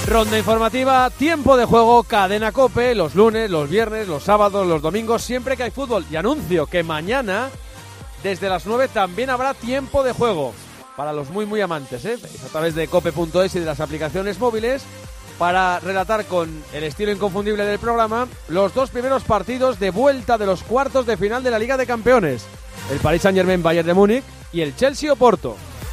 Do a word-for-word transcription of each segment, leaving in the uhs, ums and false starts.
Ronda informativa, tiempo de juego, Cadena COPE, los lunes, los viernes, los sábados, los domingos, siempre que hay fútbol. Y anuncio que mañana, desde las nueve, también habrá tiempo de juego. Para los muy, muy amantes, ¿eh? A través de cope punto es y de las aplicaciones móviles, para relatar con el estilo inconfundible del programa los dos primeros partidos de vuelta de los cuartos de final de la Liga de Campeones. El Paris Saint-Germain Bayern de Múnich y el Chelsea Oporto.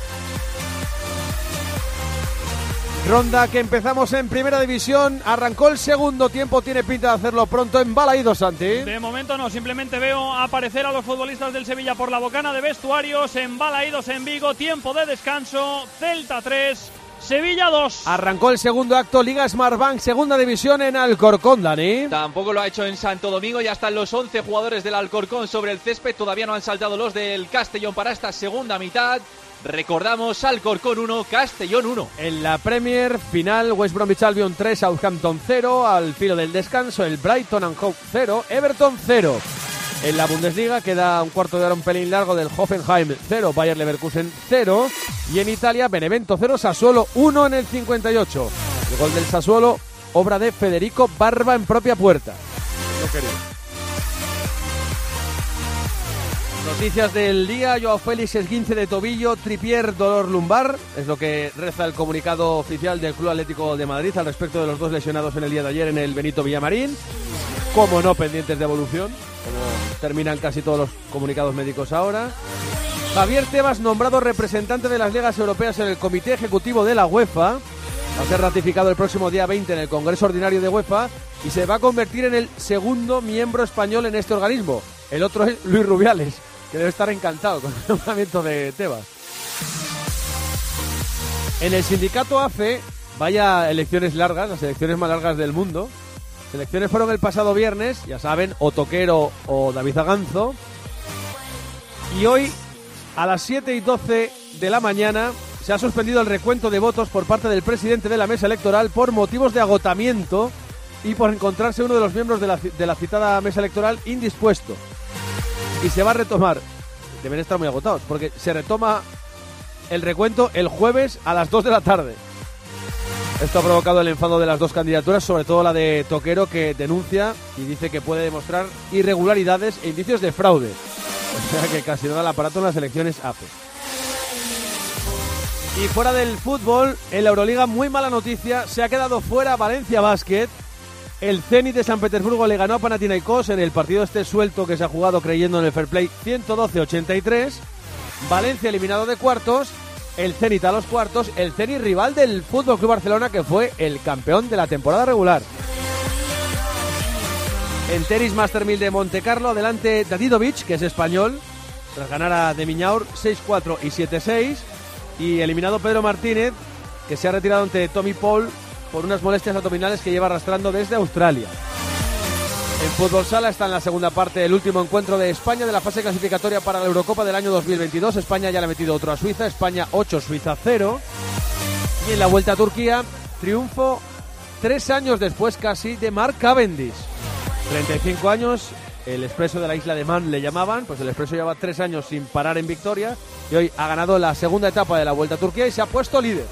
Ronda que empezamos en Primera División, arrancó el segundo tiempo, tiene pinta de hacerlo pronto en Balaídos, Santi. De momento no, simplemente veo aparecer a los futbolistas del Sevilla por la bocana de vestuarios, en Balaídos en Vigo, tiempo de descanso, Celta tres, Sevilla dos. Arrancó el segundo acto, Liga Smartbank, Segunda División en Alcorcón, Dani. Tampoco lo ha hecho en Santo Domingo, ya están los once jugadores del Alcorcón sobre el césped, todavía no han saltado los del Castellón para esta segunda mitad. Recordamos, Alcorcón uno, Castellón uno. En la Premier final, West Bromwich Albion tres, Southampton cero. Al filo del descanso, el Brighton and Hove cero, Everton cero. En la Bundesliga queda un cuarto de hora un pelín largo del Hoffenheim cero, Bayer Leverkusen cero. Y en Italia, Benevento cero, Sassuolo uno en el cincuenta y ocho. El gol del Sassuolo, obra de Federico Barba en propia puerta. No quería. Noticias del día, Joao Félix esguince de tobillo, Trippier dolor lumbar, es lo que reza el comunicado oficial del Club Atlético de Madrid al respecto de los dos lesionados en el día de ayer en el Benito Villamarín. Como no, pendientes de evolución, como terminan casi todos los comunicados médicos ahora. Javier Tebas nombrado representante de las ligas europeas en el Comité Ejecutivo de la UEFA, va a ser ratificado el próximo día veinte en el Congreso Ordinario de UEFA y se va a convertir en el segundo miembro español en este organismo. El otro es Luis Rubiales, que debe estar encantado con el nombramiento de Tebas. En el sindicato A F E, vaya elecciones largas, las elecciones más largas del mundo. Las elecciones fueron el pasado viernes, ya saben, o Toquero o David Zaganzo. Y hoy, a las siete y doce de la mañana, se ha suspendido el recuento de votos por parte del presidente de la mesa electoral por motivos de agotamiento y por encontrarse uno de los miembros de la, de la citada mesa electoral indispuesto. Y se va a retomar, deben estar muy agotados, porque se retoma el recuento el jueves a las dos de la tarde. Esto ha provocado el enfado de las dos candidaturas, sobre todo la de Toquero, que denuncia y dice que puede demostrar irregularidades e indicios de fraude. O sea que casi nada el aparato en las elecciones A F E. Y fuera del fútbol, en la Euroliga, muy mala noticia, se ha quedado fuera Valencia Basket. El Zenit de San Petersburgo le ganó a Panathinaikos en el partido este suelto que se ha jugado creyendo en el fair play, ciento doce a ochenta y tres. Valencia eliminado de cuartos, el Zenit a los cuartos, el Zenit rival del F C Barcelona, que fue el campeón de la temporada regular. En tenis Master mil de Monte Carlo, adelante Dadidovic, que es español, tras ganar a De Miñaur seis cuatro y siete seis. Y eliminado Pedro Martínez, que se ha retirado ante Tommy Paul por unas molestias abdominales que lleva arrastrando desde Australia. En fútbol sala está en la segunda parte el último encuentro de España de la fase clasificatoria para la Eurocopa del año dos mil veintidós. España ya le ha metido otro a Suiza, España ocho, Suiza cero. Y en la vuelta a Turquía, triunfo tres años después casi de Mark Cavendish. treinta y cinco años, el Expreso de la isla de Man le llamaban, pues el Expreso lleva tres años sin parar en victoria y hoy ha ganado la segunda etapa de la Vuelta a Turquía y se ha puesto líder.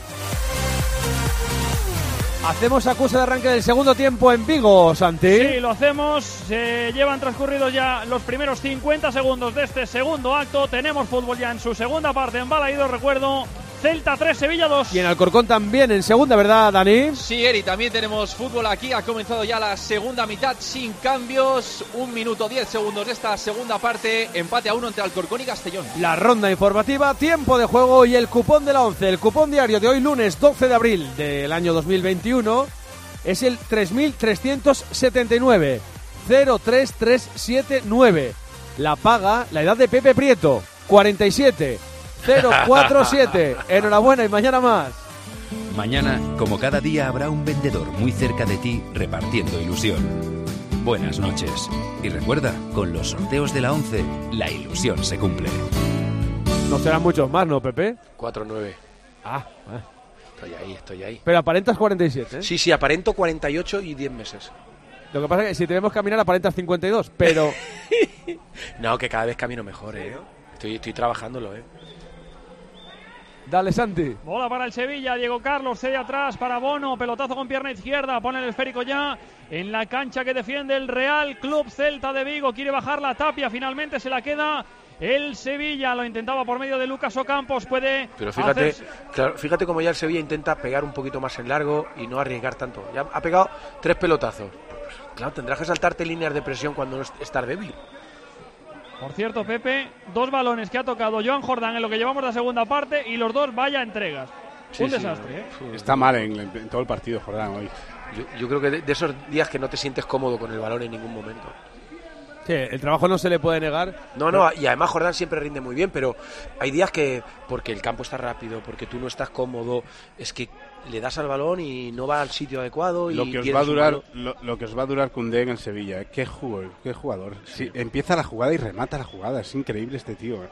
Hacemos acuse de arranque del segundo tiempo en Vigo, Santi. Sí, lo hacemos. Se llevan transcurridos ya los primeros cincuenta segundos de este segundo acto. Tenemos fútbol ya en su segunda parte en Balaídos, recuerdo. Celta tres, Sevilla dos. Y en Alcorcón también en segunda, ¿verdad, Dani? Sí, Eri, también tenemos fútbol aquí. Ha comenzado ya la segunda mitad sin cambios. Un minuto diez segundos de esta segunda parte. Empate a uno entre Alcorcón y Castellón. La ronda informativa, tiempo de juego y el cupón de la once. El cupón diario de hoy, lunes doce de abril del año dos mil veintiuno, es el tres mil trescientos setenta y nueve cero tres tres siete nueve. La paga la edad de Pepe Prieto, cuarenta y siete cero cuatro siete. Enhorabuena y mañana más. Mañana, como cada día, habrá un vendedor muy cerca de ti repartiendo ilusión. Buenas noches. Y recuerda, con los sorteos de la once, la ilusión se cumple. No serán muchos más, ¿no, Pepe? cuatro nueve. Ah, eh. Estoy ahí, estoy ahí. Pero aparentas cuarenta y siete, ¿eh? Sí, sí, aparento cuarenta y ocho y diez meses. Lo que pasa es que si tenemos que caminar aparentas cincuenta y dos, pero... No, que cada vez camino mejor, ¿eh? Estoy, estoy trabajándolo, ¿eh? Dale, Santi. Bola para el Sevilla, Diego Carlos cede atrás para Bono, pelotazo con pierna izquierda, pone el esférico ya en la cancha que defiende el Real Club Celta de Vigo, quiere bajar la Tapia, finalmente se la queda el Sevilla, lo intentaba por medio de Lucas Ocampos, puede Pero fíjate, hacer... claro, fíjate cómo ya el Sevilla intenta pegar un poquito más en largo y no arriesgar tanto. Ya ha pegado tres pelotazos. Pues, claro, tendrás que saltarte líneas de presión cuando no estás débil. Por cierto, Pepe, dos balones que ha tocado Joan Jordán en lo que llevamos de la segunda parte y los dos vaya entregas. Sí, un sí, desastre, ¿eh? Está mal en, en todo el partido Jordán hoy. Yo, yo creo que de, de esos días que no te sientes cómodo con el balón en ningún momento. Sí, el trabajo no se le puede negar. No, no, y además Jordán siempre rinde muy bien, pero hay días que, porque el campo está rápido, porque tú no estás cómodo, es que le das al balón y no va al sitio adecuado. Y lo que os va a durar, lo, lo que os va a durar Koundé en el Sevilla, ¿eh? Qué jugador, qué jugador. Sí, empieza la jugada y remata la jugada, es increíble este tío. ¿eh?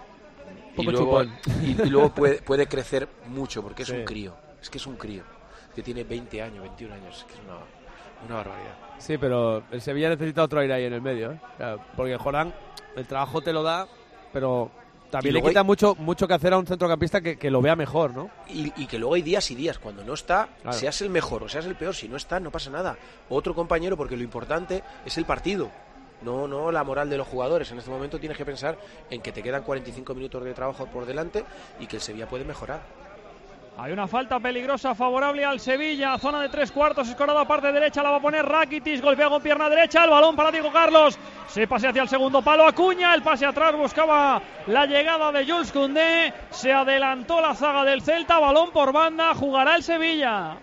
Y luego, y, y luego puede, puede crecer mucho, porque es sí. un crío, es que es un crío, que tiene veinte años, veintiún años, es que es una, una barbaridad. Sí, pero el Sevilla necesita otro aire ahí en el medio, ¿eh? Claro, porque Jordán, el trabajo te lo da, pero también le quita hay... mucho mucho que hacer a un centrocampista que, que lo vea mejor, ¿no? Y, y que luego hay días y días, cuando no está, claro. seas el mejor o seas el peor, si no está, no pasa nada. Otro compañero, porque lo importante es el partido, no, no la moral de los jugadores. En este momento tienes que pensar en que te quedan cuarenta y cinco minutos de trabajo por delante y que el Sevilla puede mejorar. Hay una falta peligrosa favorable al Sevilla, zona de tres cuartos, escorada parte derecha, la va a poner Rakitic, golpea con pierna derecha, el balón para Diego Carlos, se pase hacia el segundo palo, Acuña, el pase atrás, buscaba la llegada de Jules Koundé, se adelantó la zaga del Celta, balón por banda, jugará el Sevilla.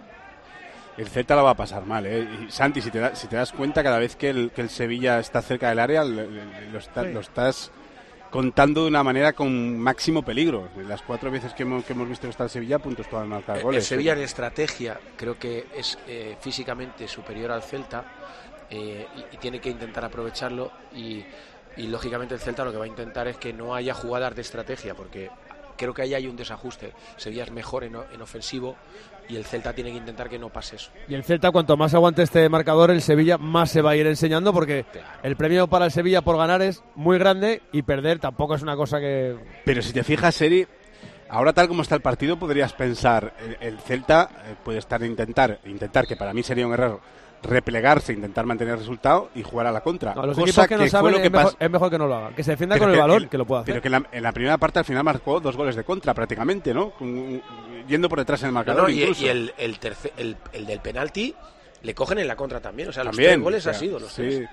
El Celta la va a pasar mal, ¿eh? Y Santi, si te, da, si te das cuenta, cada vez que el, que el Sevilla está cerca del área, lo, lo, está, sí. lo estás contando de una manera con máximo peligro. Las cuatro veces que hemos, que hemos visto que está el Sevilla, puntos para marcar goles. El Sevilla en estrategia creo que es eh, físicamente superior al Celta eh, y, y tiene que intentar aprovecharlo y, y lógicamente el Celta lo que va a intentar es que no haya jugadas de estrategia, porque creo que ahí hay un desajuste. Sevilla es mejor en, en ofensivo y el Celta tiene que intentar que no pase eso. Y el Celta, cuanto más aguante este marcador, el Sevilla más se va a ir enseñando, porque claro. el premio para el Sevilla por ganar es muy grande y perder tampoco es una cosa que... Pero si te fijas, Seri, ahora tal como está el partido, podrías pensar, el, el Celta eh, puede estar intentar, intentar, que para mí sería un error, replegarse, intentar mantener el resultado y jugar a la contra. No, los cosa equipos que, que no saben lo que es, mejor, es mejor que no lo hagan. Que se defienda pero con el balón, el, que lo pueda hacer. Pero que en la, en la primera parte al final marcó dos goles de contra prácticamente, ¿no? Con, yendo por detrás en el marcador. No, no, y, y el, el, tercer, el, el del penalti le cogen en la contra también. O sea, también, los tres goles o sea, ha sido los sí. tres.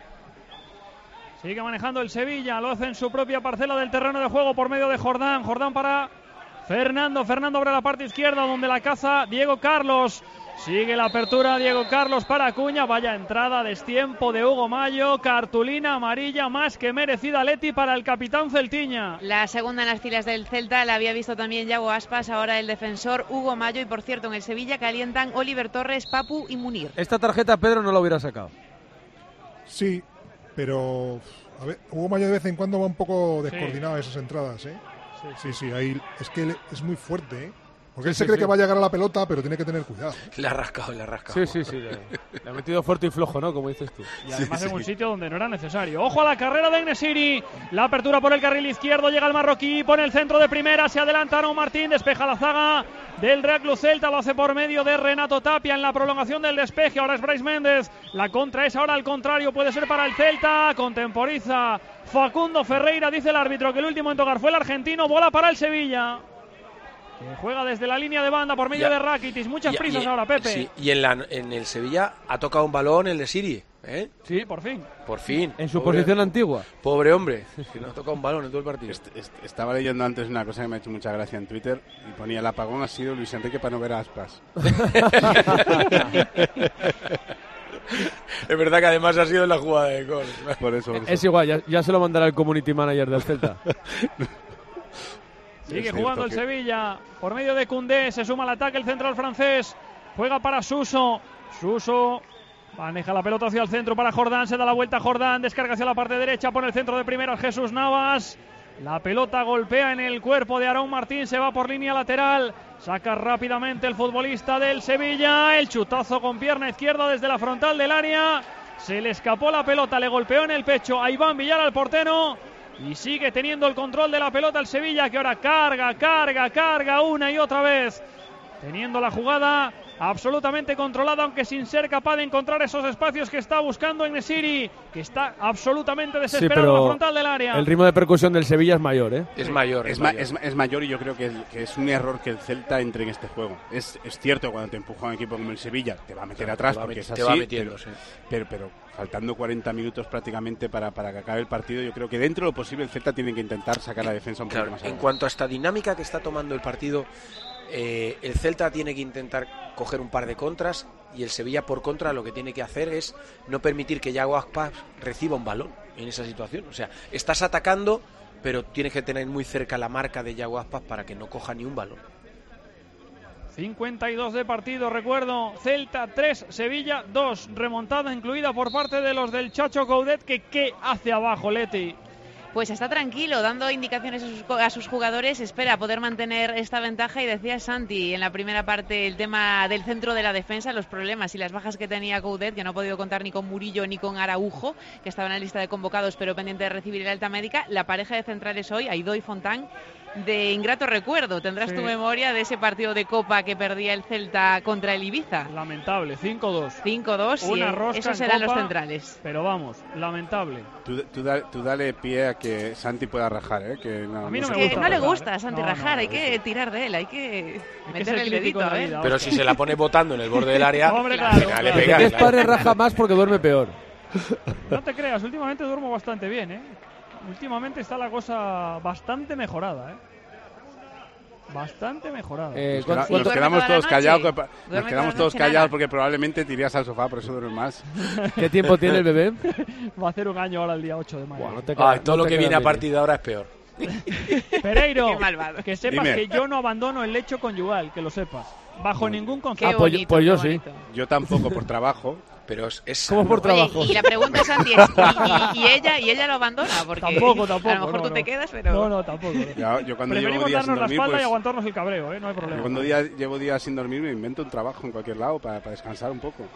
Sigue manejando el Sevilla, lo hace en su propia parcela del terreno de juego por medio de Jordán. Jordán para Fernando. Fernando abre la parte izquierda donde la caza Diego Carlos. Sigue la apertura Diego Carlos para Acuña. Vaya entrada, destiempo de Hugo Mayo. Cartulina amarilla más que merecida, Leti, para el capitán celtiña. La segunda en las filas del Celta la había visto también Yago Aspas, ahora el defensor Hugo Mayo. Y por cierto, en el Sevilla calientan Oliver Torres, Papu y Munir. Esta tarjeta Pedro no la hubiera sacado. Sí, pero a ver, Hugo Mayo de vez en cuando va un poco descoordinado sí. esas entradas, ¿eh? Sí, sí, sí, ahí es que es muy fuerte, ¿eh? Porque él se sí, cree sí. que va a llegar a la pelota, pero tiene que tener cuidado. Le ha rascado, le ha rascado. Sí, sí, sí. Le, le ha metido fuerte y flojo, ¿no? Como dices tú. Y además sí, en un sí. sitio donde no era necesario. Ojo a la carrera de En-Nesyri. La apertura por el carril izquierdo. Llega el marroquí, pone el centro de primera. Se adelanta Aaron Martín, despeja la zaga del Real Club Celta. Lo hace por medio de Renato Tapia en la prolongación del despeje. Ahora es Brais Méndez. La contra es ahora al contrario. Puede ser para el Celta. Contemporiza Facundo Ferreira. Dice el árbitro que el último en tocar fue el argentino. Bola para el Sevilla, que juega desde la línea de banda por medio ya, de Rakitic. Muchas ya, prisas y, ahora, Pepe. Sí, y en, la, en el Sevilla ha tocado un balón el de Siri, ¿eh? Sí, por fin. Por fin. En su pobre, posición antigua. Pobre hombre, que no ha tocado un balón en todo el partido. Est, est, estaba leyendo antes una cosa que me ha hecho mucha gracia en Twitter y ponía: el apagón ha sido Luis Enrique para no ver a Aspas. Es verdad que además ha sido la jugada de gol. Por eso, por eso. Es igual, ya, ya se lo mandará el community manager del Celta. Sigue jugando el Sevilla por medio de Koundé, se suma al ataque el central francés, juega para Suso, Suso maneja la pelota hacia el centro para Jordán, se da la vuelta Jordán, descarga hacia la parte derecha, pone el centro de primera Jesús Navas, la pelota golpea en el cuerpo de Aaron Martín, se va por línea lateral, saca rápidamente el futbolista del Sevilla, el chutazo con pierna izquierda desde la frontal del área, se le escapó la pelota, le golpeó en el pecho a Iván Villar, al portero, Y sigue teniendo el control de la pelota el Sevilla, que ahora carga, carga, carga una y otra vez. Teniendo la jugada absolutamente controlada, aunque sin ser capaz de encontrar esos espacios que está buscando En-Nesyri, que está absolutamente desesperado sí, en la frontal del área. El ritmo de percusión del Sevilla es mayor, ¿eh? Es mayor, es, es, mayor. Ma, es, es mayor y yo creo que, que es un error que el Celta entre en este juego. Es, es cierto, cuando te empuja un equipo como el Sevilla, te va a meter claro, atrás te va porque met- es te así, va metiendo, pero, sí. pero, pero faltando cuarenta minutos prácticamente para, para que acabe el partido, yo creo que dentro de lo posible el Celta tiene que intentar sacar la defensa un Claro, poco más en adelante. cuanto a esta dinámica que está tomando el partido, eh, el Celta tiene que intentar coger un par de contras y el Sevilla por contra lo que tiene que hacer es no permitir que Yago Aspas reciba un balón en esa situación. O sea, estás atacando, pero tienes que tener muy cerca la marca de Yago Aspas para que no coja ni un balón. cincuenta y dos de partido, recuerdo, Celta tres, Sevilla dos, remontada incluida por parte de los del Chacho Coudet, que qué hace abajo, Leti. Pues está tranquilo, dando indicaciones a sus, a sus jugadores, espera poder mantener esta ventaja. Y decía Santi en la primera parte el tema del centro de la defensa, los problemas y las bajas que tenía Coudet, que no ha podido contar ni con Murillo ni con Araujo, que estaban en la lista de convocados pero pendiente de recibir el alta médica. La pareja de centrales hoy, Aidó y Fontán, de ingrato recuerdo. Tendrás Sí. tu memoria de ese partido de Copa que perdía el Celta contra el Ibiza. Lamentable, cinco dos. cinco dos, y Una rosca esos en eran Copa, los centrales. Pero vamos, lamentable. Tú, tú, da- tú dale pie a que Santi pueda rajar, ¿eh? Que no, A mí no se me Que gusta no le rajar, gusta a ¿eh? Santi No, rajar, no, hay no, que tirar de él, hay que Hay que meterle ser el crítico dedito, en la ¿eh? vida. Pero si se la pone botando en el borde del área, Hombre, claro, venga, le claro. pega, El que es claro. padre raja más porque duerme peor. No te creas, últimamente duermo bastante bien, ¿eh? Últimamente está la cosa bastante mejorada, ¿eh? Bastante mejorada. Eh, Nos, ¿cuánto- queda- nos ¿Duerme quedamos toda la todos noche? callados, que pa- ¿Duerme nos toda quedamos la todos noche callados nada? porque probablemente te irías al sofá, por eso duermes más. ¿Qué tiempo tiene el bebé? Va a hacer un año ahora el día ocho de mayo. Buah, no te Ay, queda- todo no lo te que queda viene a bien. partir de ahora es peor. Pereiro, Qué malvado. que sepas Dime. que yo no abandono el lecho conyugal, que lo sepas. Bajo ningún Qué concepto. Ah, pues yo- bonito, pues yo qué sí. bonito. Yo tampoco por trabajo. Pero es, es ¿Cómo sano. por trabajo? Oye, y la pregunta, Santi, es, ¿y, y- y ella y ella lo abandona? Porque Tampoco, tampoco. a lo mejor no, tú te no. quedas, pero... No, no, tampoco. no. Ya, yo cuando llevo Preferimos días sin darnos la dormir, espalda pues, y aguantarnos el cabreo, ¿eh? No hay yo problema. cuando día- llevo días sin dormir me invento un trabajo en cualquier lado para, para descansar un poco.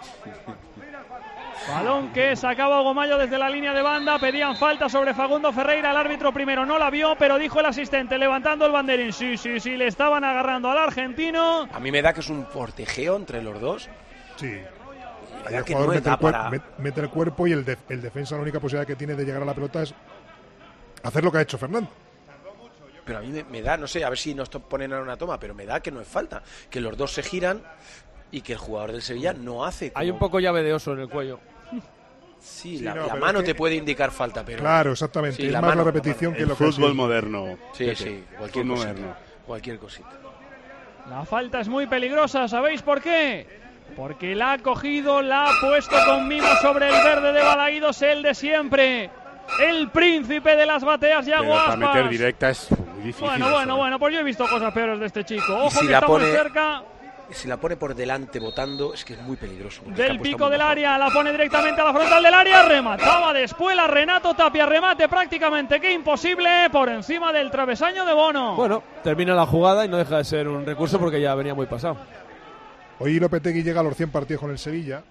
Balón que sacaba Hugo Mallo desde la línea de banda. Pedían falta sobre Facundo Ferreira. El árbitro primero no la vio, pero dijo el asistente levantando el banderín. Sí, sí, sí, le estaban agarrando al argentino. A mí me da que es un fortejeo entre los dos. Sí. Me Ahí da el que jugador no mete, da el cuer- para... met- mete el cuerpo y el, de- el defensa la única posibilidad que tiene de llegar a la pelota es hacer lo que ha hecho Fernando. Pero a mí me, me da, no sé, a ver si nos to- ponen a una toma, pero me da que no es falta. Que los dos se giran y que el jugador del Sevilla no hace. Hay como- un poco llave de oso en el cuello. Sí, Sí, la, no, la pero mano es que- te puede indicar falta, pero... Claro, exactamente. Sí, es la más mano, la repetición la que El lo que fútbol es. moderno. Sí, Pepe. sí, cualquier Fútbol cosita. moderno. Cualquier cosita. La falta es muy peligrosa, ¿sabéis por qué? Porque la ha cogido, la ha puesto con mimo sobre el verde de Balaídos, el de siempre. El príncipe de las bateas, Yago Pero para Aspas. meter directa es muy difícil. Bueno, eso, bueno, ¿eh? bueno, pues yo he visto cosas peores de este chico. Ojo si que la está muy pone- cerca Si la pone por delante votando, es que es muy peligroso. porque es que del ha puesto pico muy del bajo. área, la pone directamente a la frontal del área, remataba de espuela Renato Tapia, remate prácticamente que imposible por encima del travesaño de Bono. Bueno, termina la jugada y no deja de ser un recurso porque ya venía muy pasado. Hoy Lopetegui llega a los cien partidos con el Sevilla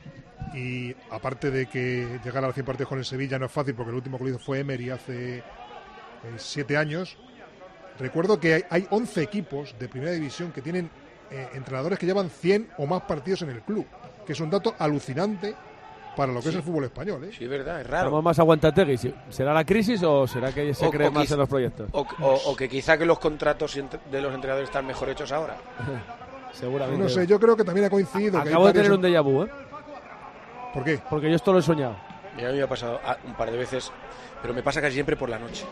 y aparte de que llegar a los cien partidos con el Sevilla no es fácil porque el último que lo hizo fue Emery hace eh, siete años. Recuerdo que hay, hay once equipos de primera división que tienen eh, entrenadores que llevan cien o más partidos en el club, que es un dato alucinante para lo que Sí. es el fútbol español, ¿eh? Sí, es verdad, es Estamos raro. más aguantategui. ¿sí? ¿Será la crisis o será que se O- cree o más quiz- en los proyectos? O, o- o que quizá que los contratos ent- de los entrenadores están mejor hechos ahora. Seguramente. No sé, yo creo que también ha coincidido. que hay Acabo de tener varios- un déjà vu, ¿eh? ¿Por qué? Porque yo esto lo he soñado. Y a mí me ha pasado ah, un par de veces, pero me pasa casi siempre por la noche.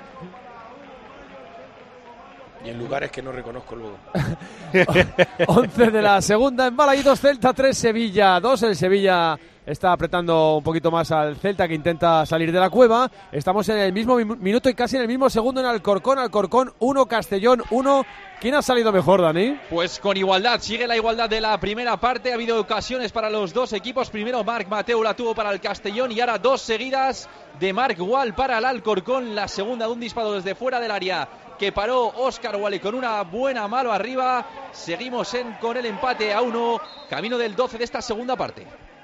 Y en lugares que no reconozco luego. once de la segunda en Balaídos, Celta tres, Sevilla dos. El Sevilla está apretando un poquito más al Celta, que intenta salir de la cueva. Estamos en el mismo mi- minuto y casi en el mismo segundo en Alcorcón. Alcorcón uno, Castellón uno. ¿Quién ha salido mejor, Dani? Pues con igualdad, sigue la igualdad de la primera parte. Ha habido ocasiones para los dos equipos. Primero Marc Mateu la tuvo para el Castellón y ahora dos seguidas de Marc Gual para el Alcorcón. La segunda de un disparo desde fuera del área que paró Óscar Wally con una buena mano arriba. Seguimos en, con el empate a uno, camino del doce de esta segunda parte.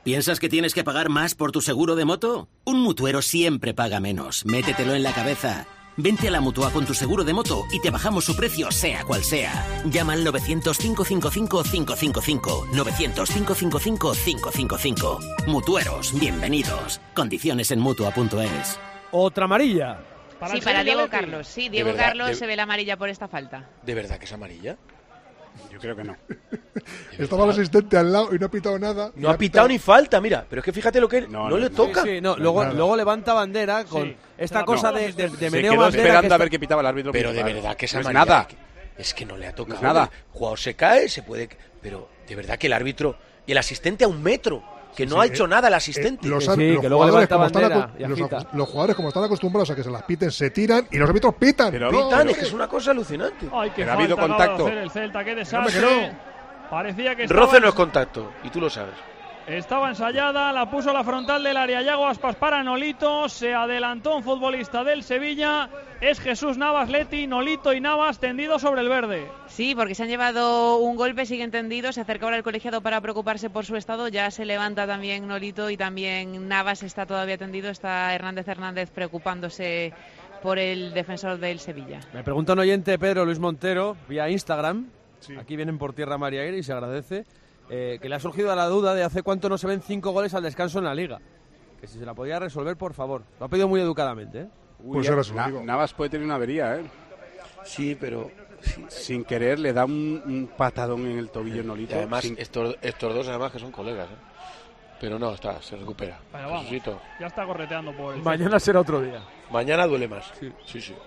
¿Piensas que tienes que pagar más por tu seguro de moto? Un mutuero siempre paga menos. Métetelo en la cabeza. Vente a la Mutua con tu seguro de moto y te bajamos su precio sea cual sea. Llama al novecientos, cinco cinco cinco, cinco cinco cinco. novecientos, cinco cinco cinco, cinco cinco cinco. Mutueros, bienvenidos. Condiciones en Mutua punto es. Otra amarilla. Para sí, para Diego Carlos. Sí, Diego verdad, Carlos de... se ve la amarilla por esta falta. ¿De verdad que es amarilla? Yo creo que no. Estaba el asistente al lado y no ha pitado nada. No ha pitado, pitado ni falta, mira. Pero es que fíjate lo que no, no, no le toca. Sí, sí, no. Luego, luego levanta bandera con sí. esta cosa no, de, de, de meneo se quedó bandera. esperando que a ver qué pitaba el árbitro. Pero pitaba. de verdad que es no amarilla. Es nada. Es que no le ha tocado. No es nada. El jugador se cae, se puede... Pero de verdad que el árbitro... Y el asistente a un metro... Que no sí, ha hecho eh, nada el asistente. Eh, los, sí, los, que luego levanta bandera y los, los jugadores, como están acostumbrados a que se las piten, se tiran y los árbitros pitan. Pero pitan, no, es que es una cosa alucinante. Ay, que pero ha habido contacto. Hacer el Celta, qué desastre. No no. Parecía que estaba... Roce no es contacto, y tú lo sabes. Estaba ensayada, la puso a la frontal del área. Yago Aspas para Nolito. Se adelantó un futbolista del Sevilla. Es Jesús Navas Leti. Nolito y Navas tendidos sobre el verde. Sí, porque se han llevado un golpe, siguen tendidos. Se acerca ahora el colegiado para preocuparse por su estado. Ya se levanta también Nolito y también Navas está todavía tendido. Está Hernández Hernández preocupándose por el defensor del Sevilla. Me pregunta un oyente, Pedro Luis Montero, vía Instagram. Sí. Aquí vienen por tierra, mar y aire, y se agradece. Eh, que le ha surgido la duda de hace cuánto no se ven cinco goles al descanso en la Liga. Que si se la podía resolver, por favor. Lo ha pedido muy educadamente, ¿eh? Uy, pues ahora Na Navas puede tener una avería, ¿eh? Sí, pero... Sí, sin querer le da un, un patadón en el tobillo Nolito. Y además, sin... estos, estos dos además que son colegas, ¿eh? Pero no, está, se recupera. Bueno, vamos, ya está correteando por el... Mañana será otro día. Mañana duele más. Sí, sí. sí.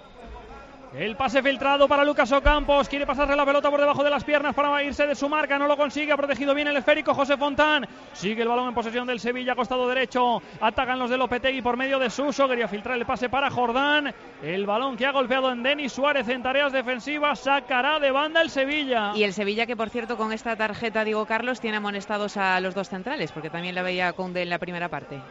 El pase filtrado para Lucas Ocampos. Quiere pasarle la pelota por debajo de las piernas para irse de su marca. No lo consigue. Ha protegido bien el esférico José Fontán. Sigue el balón en posesión del Sevilla, costado derecho. Atacan los de Lopetegui por medio de Suso. Quería filtrar el pase para Jordán. El balón que ha golpeado en Denis Suárez en tareas defensivas. Sacará de banda el Sevilla. Y el Sevilla que, por cierto, con esta tarjeta, Diego Carlos, tiene amonestados a los dos centrales, porque también la veía Koundé en la primera parte.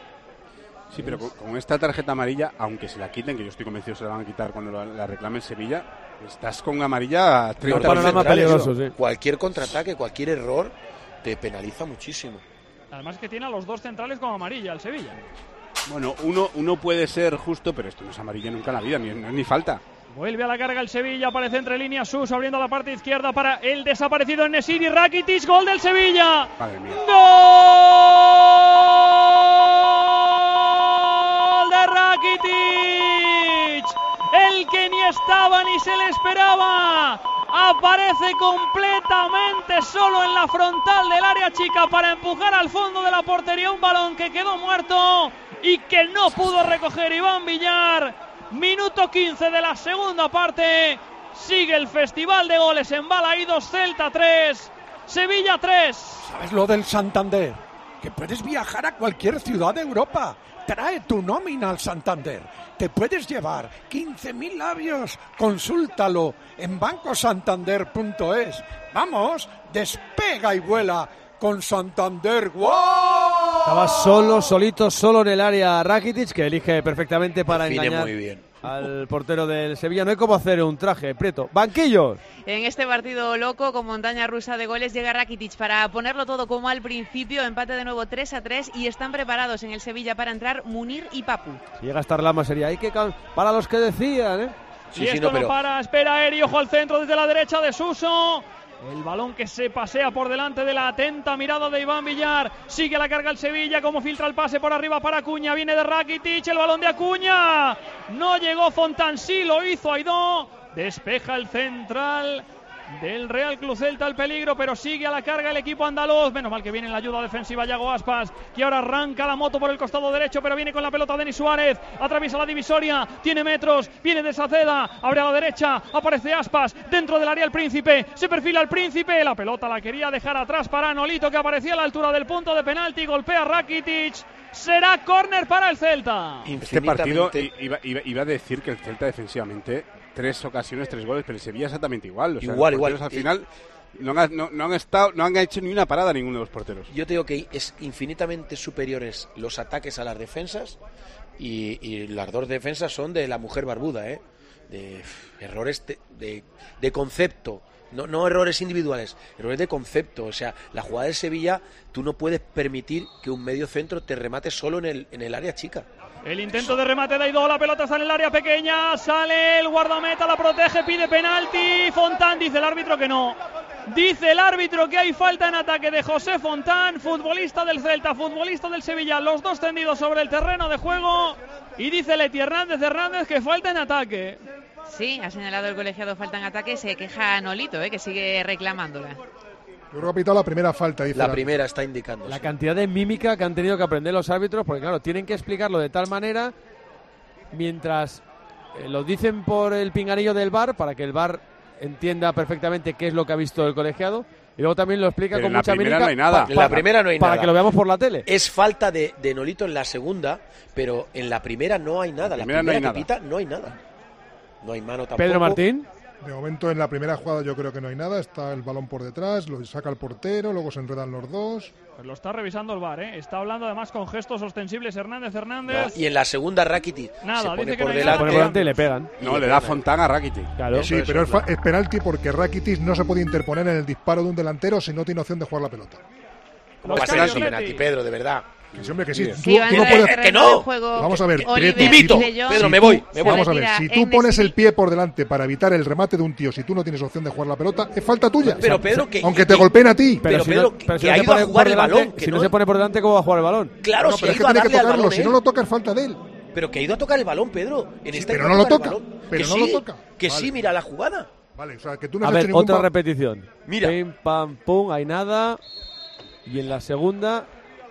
Sí, pero con, con esta tarjeta amarilla, aunque se la quiten, que yo estoy convencido se la van a quitar cuando la, la reclame el Sevilla, estás con amarilla a treinta minutos. Sí. Cualquier contraataque, cualquier error te penaliza muchísimo. Además que tiene a los dos centrales como amarilla el Sevilla. Bueno, uno, uno puede ser justo, pero esto no es amarilla nunca en la vida, ni, no es ni falta. Vuelve a la carga el Sevilla, aparece entre líneas Sus, abriendo la parte izquierda para el desaparecido Nesiri Rakitic, gol del Sevilla. Madre mía. ¡Gol de Rakitic! El que ni estaba ni se le esperaba. Aparece completamente solo en la frontal del área chica para empujar al fondo de la portería un balón que quedó muerto y que no pudo recoger Iván Villar. Minuto quince de la segunda parte. Sigue el festival de goles en Balaídos. Celta tres, Sevilla tres. ¿Sabes lo del Santander? Que puedes viajar a cualquier ciudad de Europa. Trae tu nómina al Santander. Te puedes llevar quince mil labios. Consúltalo en banco santander punto es. Vamos, despega y vuela con Santander. ¡Wow! Estaba solo, solito, solo en el área Rakitic, que elige perfectamente para Define engañar muy bien. al portero del Sevilla. No hay como hacer un traje, Prieto. ¡Banquillos! En este partido loco, con montaña rusa de goles, llega Rakitic para ponerlo todo como al principio. Empate de nuevo tres a tres y están preparados en el Sevilla para entrar Munir y Papu. Si llega a estar Lama sería ahí que para los que decían, ¿eh? Sí, y esto sí, no, pero... no para, espera Eri, ojo al centro desde la derecha de Suso. El balón que se pasea por delante de la atenta mirada de Iván Villar. Sigue la carga el Sevilla, como filtra el pase por arriba para Acuña. Viene de Rakitic, el balón de Acuña. No llegó Fontán, sí lo hizo Aidó. Despeja el central del Real Club Celta el peligro, pero sigue a la carga el equipo andaluz. Menos mal que viene en la ayuda defensiva Yago Aspas, que ahora arranca la moto por el costado derecho, pero viene con la pelota Denis Suárez, atraviesa la divisoria, tiene metros, viene de Saceda, abre a la derecha, aparece Aspas, dentro del área el Príncipe, se perfila el Príncipe, la pelota la quería dejar atrás para Nolito, que aparecía a la altura del punto de penalti, golpea a Rakitic. Será córner para el Celta. Este partido iba, iba, iba a decir que el Celta defensivamente tres ocasiones, tres goles, pero el Sevilla exactamente igual. O sea, igual, igual. Al final no han, no, no han estado, no han hecho ni una parada ninguno de los porteros. Yo te digo que es infinitamente superiores los ataques a las defensas y, y las dos defensas son de la mujer barbuda, ¿eh? De pff, errores de, de, de concepto, No, no errores individuales, errores de concepto. O sea, la jugada del Sevilla, tú no puedes permitir que un medio centro te remate solo en el, en el área chica. El intento de remate de Aidó, la pelota está en el área pequeña, sale el guardameta, la protege, pide penalti. Fontán dice el árbitro que no. Dice el árbitro que hay falta en ataque de José Fontán, futbolista del Celta, futbolista del Sevilla, los dos tendidos sobre el terreno de juego. Y dice Leti Hernández Hernández que falta en ataque. Sí, ha señalado el colegiado falta en ataque, se queja Nolito, ¿eh? que sigue reclamándola. Yo creo que ha pitado la primera falta. Dice la primera está indicando. La cantidad de mímica que han tenido que aprender los árbitros, porque claro, tienen que explicarlo de tal manera mientras eh, lo dicen por el pinganillo del V A R, para que el V A R entienda perfectamente qué es lo que ha visto el colegiado, y luego también lo explica Pero con en mucha la primera mímica. no hay nada. Pa, En la primera no hay para nada. que lo veamos por la tele. Es falta de, de Nolito en la segunda, pero en la primera no hay nada. La primera primera, no hay que nada. pita no hay nada. No hay mano tampoco. Pedro Martín. De momento en la primera jugada yo creo que no hay nada, está el balón por detrás, lo saca el portero, luego se enredan los dos. Pues lo está revisando el V A R, ¿eh? Está hablando además con gestos ostensibles Hernández Hernández. No, y en la segunda Rakitic Nada, se dice pone que por no hay delante. nada. Se pone por delante y le pegan. No, le da Fontán a Rakitic. Claro. Sí, pero es, fa- es penalti porque Rakitic no se puede interponer en el disparo de un delantero si no tiene opción de jugar la pelota. ¿Cómo va a ser así, penalti, Pedro, de verdad? Que sí, hombre, que sí. Sí, Tú- van tú a no entrar en puedes- el que terreno no. de juego. Vamos a ver, Oliver Prieto, Dimito. de Jong. Pedro, me voy, me voy. Vamos a ver, retira si tú En-Nesyri. pones el pie por delante para evitar el remate de un tío, si tú no tienes opción de jugar la pelota, es falta tuya. Pero Pedro, que Aunque te golpeen a ti. Pero, si Pedro, no, que- pero si que no ha se ido a pone jugar por el delante, balón, que si no no- se pone por delante, ¿cómo va a jugar el balón? Claro, No, si pero ha es que ido a tiene que darle al tocarlo, balón, si ¿eh? no lo toca es falta de él. Pero que ha ido a tocar el balón, Pedro. En esta pero iba a no lo tocar el toca, balón. pero Que no lo sí, toca. Que Vale. sí, mira la jugada. Vale, o sea, que tú no A has ver, hecho ningún otra pa- repetición. Mira. Pim, pam, pum, hay nada. Y en la segunda...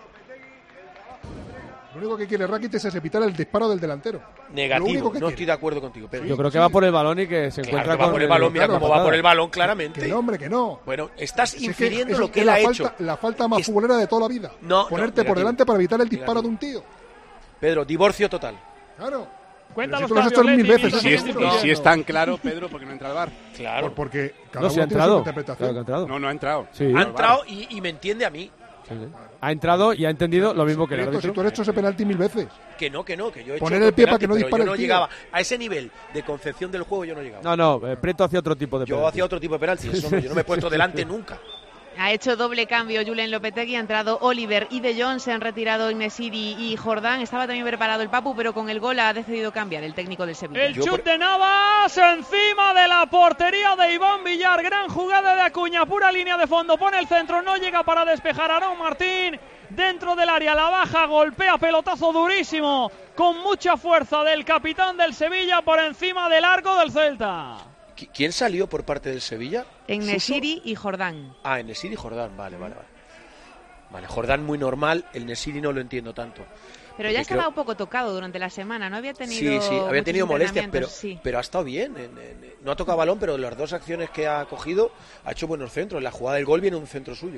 Lo único que quiere Rakitic es evitar el disparo del delantero. Lo Negativo, único que no quiere. estoy de acuerdo contigo, Pedro. Yo creo que va por el balón y que se Claro encuentra que va con por el balón, mira claro, cómo va patada. por el balón, claramente. Que no, hombre, que no. Bueno, estás Si es que infiriendo eso lo que es él la ha falta, hecho. La falta más Es- futbolera de toda la vida. No, Ponerte no, por negativo. delante para evitar el disparo Negativo. de un tío. Pedro, divorcio total. Claro. Cuenta Pero los si tú lo has cambios, hecho mil Leti, veces, no Y sí, si, es, sigas sí, y si discutiendo. es tan claro, Pedro, ¿por qué no entra al V A R? Claro. Por- porque cada No, uno se ha tiene su entrado. interpretación. Claro que ha entrado. No, no ha entrado. Sí. Ha entrado y, y me entiende a mí. Sí, sí. Ha entrado y ha entendido lo mismo que el Prieto, si árbitro. tú has hecho ese penalti mil veces. Que no, que no, que yo he Poner hecho el pie penalti, para que no pero dispare yo no el tío. llegaba a ese nivel de concepción del juego, yo no llegaba. No, no, eh, Prieto hacía otro tipo de Yo penalti. hacía otro tipo de penalti, eso no, yo no me he puesto delante nunca. Ha hecho doble cambio Julen Lopetegui, ha entrado Oliver y De Jong, se han retirado En-Nesyri y Jordán. Estaba también preparado el Papu, pero con el gol ha decidido cambiar el técnico del Sevilla. El chut de Navas encima de la portería de Iván Villar. Gran jugada de Acuña, pura línea de fondo. Pone el centro, no llega para despejar a Aarón Martín. Dentro del área, la baja, golpea, pelotazo durísimo. Con mucha fuerza del capitán del Sevilla por encima del arco del Celta. ¿Qui- ¿Quién salió por parte del Sevilla? En-Nesyri y Jordán. Ah, En-Nesyri y Jordán, vale, vale, vale. Vale, Jordán muy normal, el Nesiri no lo entiendo tanto. Pero ya Porque estaba creo- un poco tocado durante la semana, ¿no? Había tenido Sí, sí, había muchos tenido molestias, pero, entrenamientos, sí. pero ha estado bien. en- en- no ha tocado balón, pero las dos acciones que ha cogido ha hecho buenos centros. En la jugada del gol viene un centro suyo.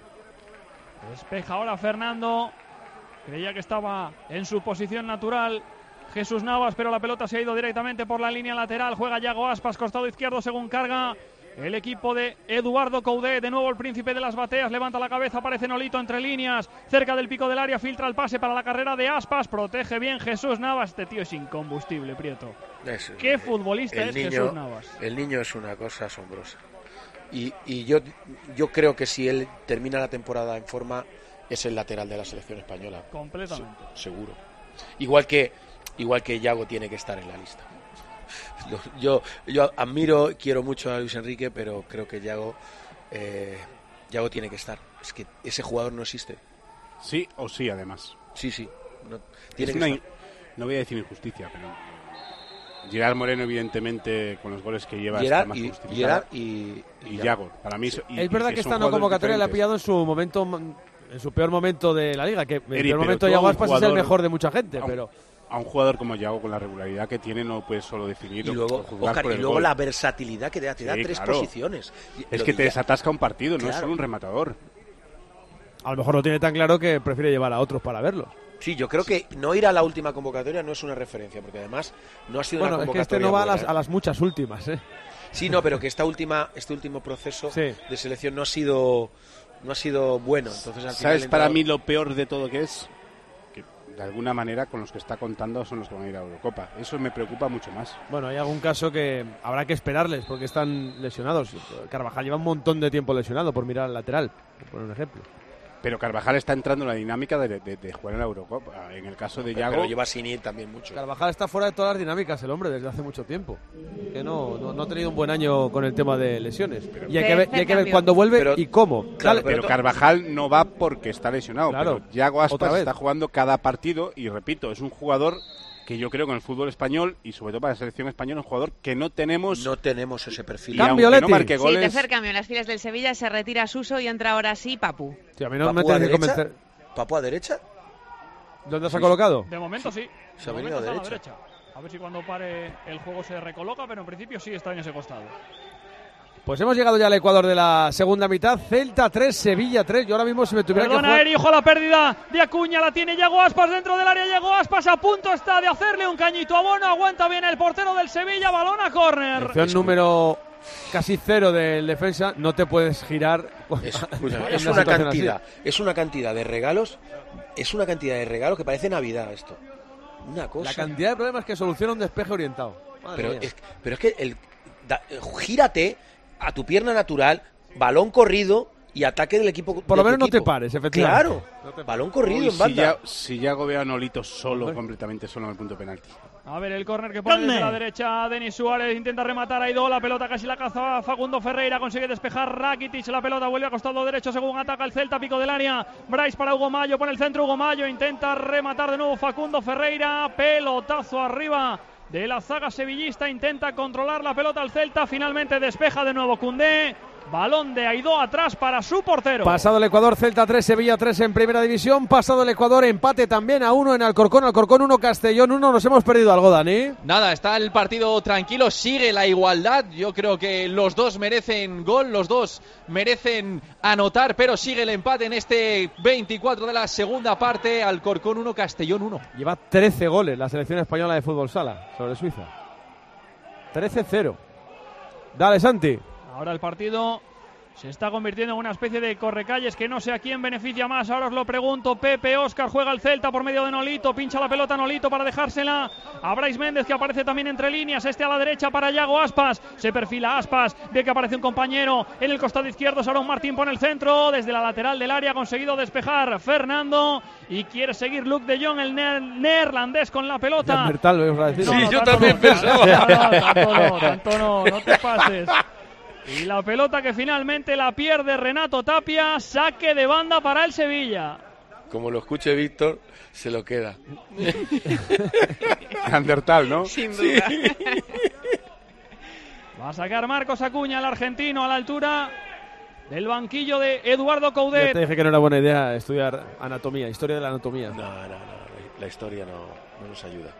Despeja ahora Fernando. Creía que estaba en su posición natural Jesús Navas, pero la pelota se ha ido directamente por la línea lateral. Juega Yago Aspas, costado izquierdo según carga el equipo de Eduardo Coudet. De nuevo el príncipe de las bateas, levanta la cabeza, aparece Nolito entre líneas, cerca del pico del área, filtra el pase para la carrera de Aspas, protege bien Jesús Navas. Este tío es incombustible, Prieto. Es- Qué futbolista el es niño, Jesús Navas. El niño es una cosa asombrosa. Y, y yo, yo creo que si él termina la temporada en forma, es el lateral de la selección española. Completamente. Se- seguro. Igual que, igual que Yago tiene que estar en la lista. Lo- Yo, yo admiro, quiero mucho a Luis Enrique, pero creo que Yago, eh, Yago tiene que estar. Es que ese jugador no existe. Sí o sí, además. Sí, sí. No, tiene Es que una in- estar. no voy a decir injusticia, pero Gerard Moreno, evidentemente, con los goles que lleva, Gerard está más y- justificado. Gerard y- y y Yago. Para mí, so- y- Es verdad y que son esta no jugadores convocatoria le ha diferentes. pillado en su momento, en su peor momento de la liga, que el Eri, peor pero momento tú de a Yago un Aspas es el jugador- mejor de mucha gente, a un- pero a un jugador como Yago, con la regularidad que tiene, no puedes solo definir Y luego, o juzgar Óscar, por y el luego gol. la versatilidad que te da, te da Sí, tres claro. posiciones. Y Es lo que de te Ya- desatasca un partido, no es Claro. solo un rematador. a lo mejor lo tiene tan claro que prefiere llevar a otros para verlos. Sí, yo creo que no ir a la última convocatoria no es una referencia, porque además no ha sido Bueno, una es que convocatoria este no va a buena, las, ¿eh? a las muchas últimas, ¿eh? Sí, no, pero que esta última, este último proceso Sí. de selección no ha sido no ha sido bueno. Entonces, al final ¿Sabes el para entrenador- mí lo peor de todo que es? Que de alguna manera con los que está contando son los que van a ir a Eurocopa. Eso me preocupa mucho más. Bueno, hay algún caso que habrá que esperarles porque están lesionados. Carvajal lleva un montón de tiempo lesionado, por mirar al lateral, por poner un ejemplo. Pero Carvajal está entrando en la dinámica de, de, de jugar en la Eurocopa. En el caso de Yago... Pero lleva sin ir también mucho. Carvajal está fuera de todas las dinámicas, el hombre, desde hace mucho tiempo. Que no, no, no ha tenido un buen año con el tema de lesiones. Pero, y hay que ver, y hay que ver cuándo vuelve pero, y cómo. Claro, pero, pero Carvajal no va porque está lesionado. Claro, pero Yago Aspas está jugando cada partido y, repito, es un jugador... que yo creo que en el fútbol español y sobre todo para la selección española, un jugador que no tenemos no tenemos ese perfil. Cambio, Leti. No marque goles... Sí, tercer cambio en las filas del Sevilla, se retira Suso y entra ahora sí Papu. Sí, a mí no me tiene que convencer. ¿Papu a derecha? ¿Dónde se ha colocado? De momento sí. Se ha venido a derecha. derecha. A ver si cuando pare el juego se recoloca, pero en principio sí está en ese costado. Pues hemos llegado ya al Ecuador de la segunda mitad. Celta tres, Sevilla tres. Yo ahora mismo si me tuviera Perdona, que jugar... Eri, ojo la pérdida de Acuña. La tiene Yago Aspas dentro del área. Yago Aspas a punto está de hacerle un cañito a Bono. Aguanta bien el portero del Sevilla. Balón a córner. Atención número casi cero del defensa. No te puedes girar. Es, es una cantidad. Así. Es una cantidad de regalos. Es una cantidad de regalos que parece Navidad esto. Una cosa. La cantidad de problemas que soluciona un despeje orientado. Pero es, pero es que el da, gírate a tu pierna natural, balón corrido y ataque del equipo. Por lo menos no equipo. te pares, efectivamente. Claro, no te balón corrido Uy, en banda. Si ya, si ya veo a Nolito solo, Hombre. completamente solo en el punto de penalti. A ver el córner que pone desde la derecha Denis Suárez, intenta rematar a Aidó, la pelota casi la caza Facundo Ferreira, consigue despejar Rakitic, la pelota vuelve a costado derecho según ataca el Celta, pico del área, Bryce para Hugo Mayo, pone el centro Hugo Mayo, intenta rematar de nuevo Facundo Ferreira, pelotazo arriba de la zaga sevillista, intenta controlar la pelota al Celta, finalmente despeja de nuevo Koundé. Balón de Aidó atrás para su portero. Pasado el Ecuador, Celta tres, Sevilla tres en primera división. Pasado el Ecuador, empate también a uno en Alcorcón. Alcorcón uno, Castellón uno. Nos hemos perdido algo, Dani. Nada, está el partido tranquilo, sigue la igualdad. Yo creo que los dos merecen gol, los dos merecen anotar, pero sigue el empate en este veinticuatro de la segunda parte. Alcorcón uno, Castellón uno. Lleva trece goles la selección española de fútbol sala sobre Suiza. trece cero. Dale, Santi. Ahora el partido se está convirtiendo en una especie de correcalles que no sé a quién beneficia más. Ahora os lo pregunto. Pepe Óscar juega el Celta por medio de Nolito. Pincha la pelota Nolito para dejársela a Brais Méndez, que aparece también entre líneas. Este a la derecha para Yago Aspas. Se perfila Aspas. Ve que aparece un compañero en el costado izquierdo. Sarón Martín pone el centro. Desde la lateral del área ha conseguido despejar Fernando. Y quiere seguir Luke de Jong, el neerlandés, con la pelota. Mertal, lo ibas a decir. Sí, no, no, yo tanto también no, pensaba. No, no, tanto no, tanto no, no te pases. Y la pelota que finalmente la pierde Renato Tapia, saque de banda para el Sevilla. Como lo escuche Víctor, se lo queda. Neandertal, ¿no? Sin duda. Sí. Va a sacar Marcos Acuña, el argentino, a la altura del banquillo de Eduardo Coudet. Ya te dije que no era buena idea estudiar anatomía, historia de la anatomía. No, no, no, la historia no, no nos ayuda.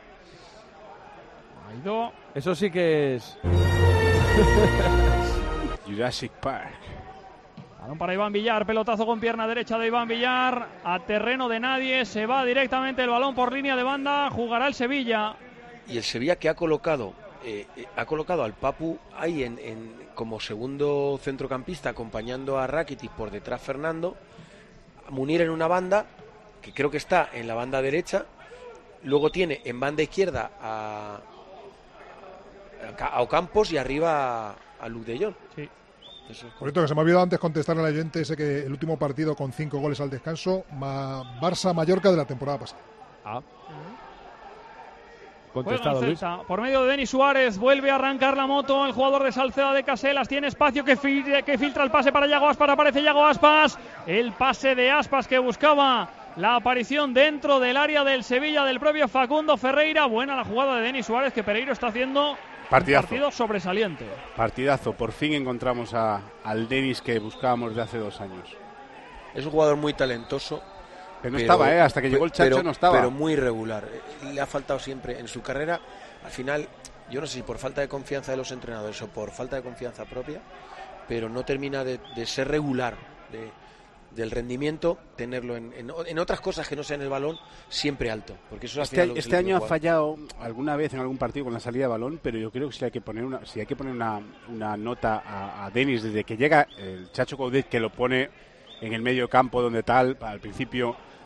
Aidó. Eso sí que es... Jurassic Park. Balón para Iván Villar, pelotazo con pierna derecha de Iván Villar, a terreno de nadie, se va directamente el balón por línea de banda, jugará el Sevilla. Y el Sevilla que ha colocado eh, eh, ha colocado al Papu ahí en, en, como segundo centrocampista, acompañando a Rakitic por detrás Fernando, Munir en una banda, que creo que está en la banda derecha, luego tiene en banda izquierda a, a Ocampos y arriba a, a Luke de Jong. Sí. Correcto, que se me ha olvidado antes contestarle al oyente ese que el último partido con cinco goles al descanso, ma Barça-Mallorca de la temporada pasada. Ah. Contestado, Luis. Por medio de Denis Suárez, vuelve a arrancar la moto el jugador de Salceda de Caselas, tiene espacio que, fil que filtra el pase para Yago Aspas, aparece Yago Aspas, el pase de Aspas que buscaba la aparición dentro del área del Sevilla del propio Facundo Ferreira. Buena la jugada de Denis Suárez, que Pereiro está haciendo Partidazo. un partido sobresaliente. Partidazo, por fin encontramos a, al Denis que buscábamos de hace dos años. Es un jugador muy talentoso. Pero no pero, estaba, ¿eh? Hasta que llegó el Chacho pero, no estaba. Pero muy regular. Le ha faltado siempre en su carrera. Al final, yo no sé si por falta de confianza de los entrenadores o por falta de confianza propia, pero no termina de, de ser regular, de, del rendimiento, tenerlo en, en, en otras cosas que no sean el balón, siempre alto. Porque eso este año, este año ha fallado alguna vez en algún partido con la salida de balón, pero yo creo que si hay que poner una, si hay que poner una, una nota a, a Denis desde que llega el Chacho Coudet, que lo pone en el medio campo donde tal, al principio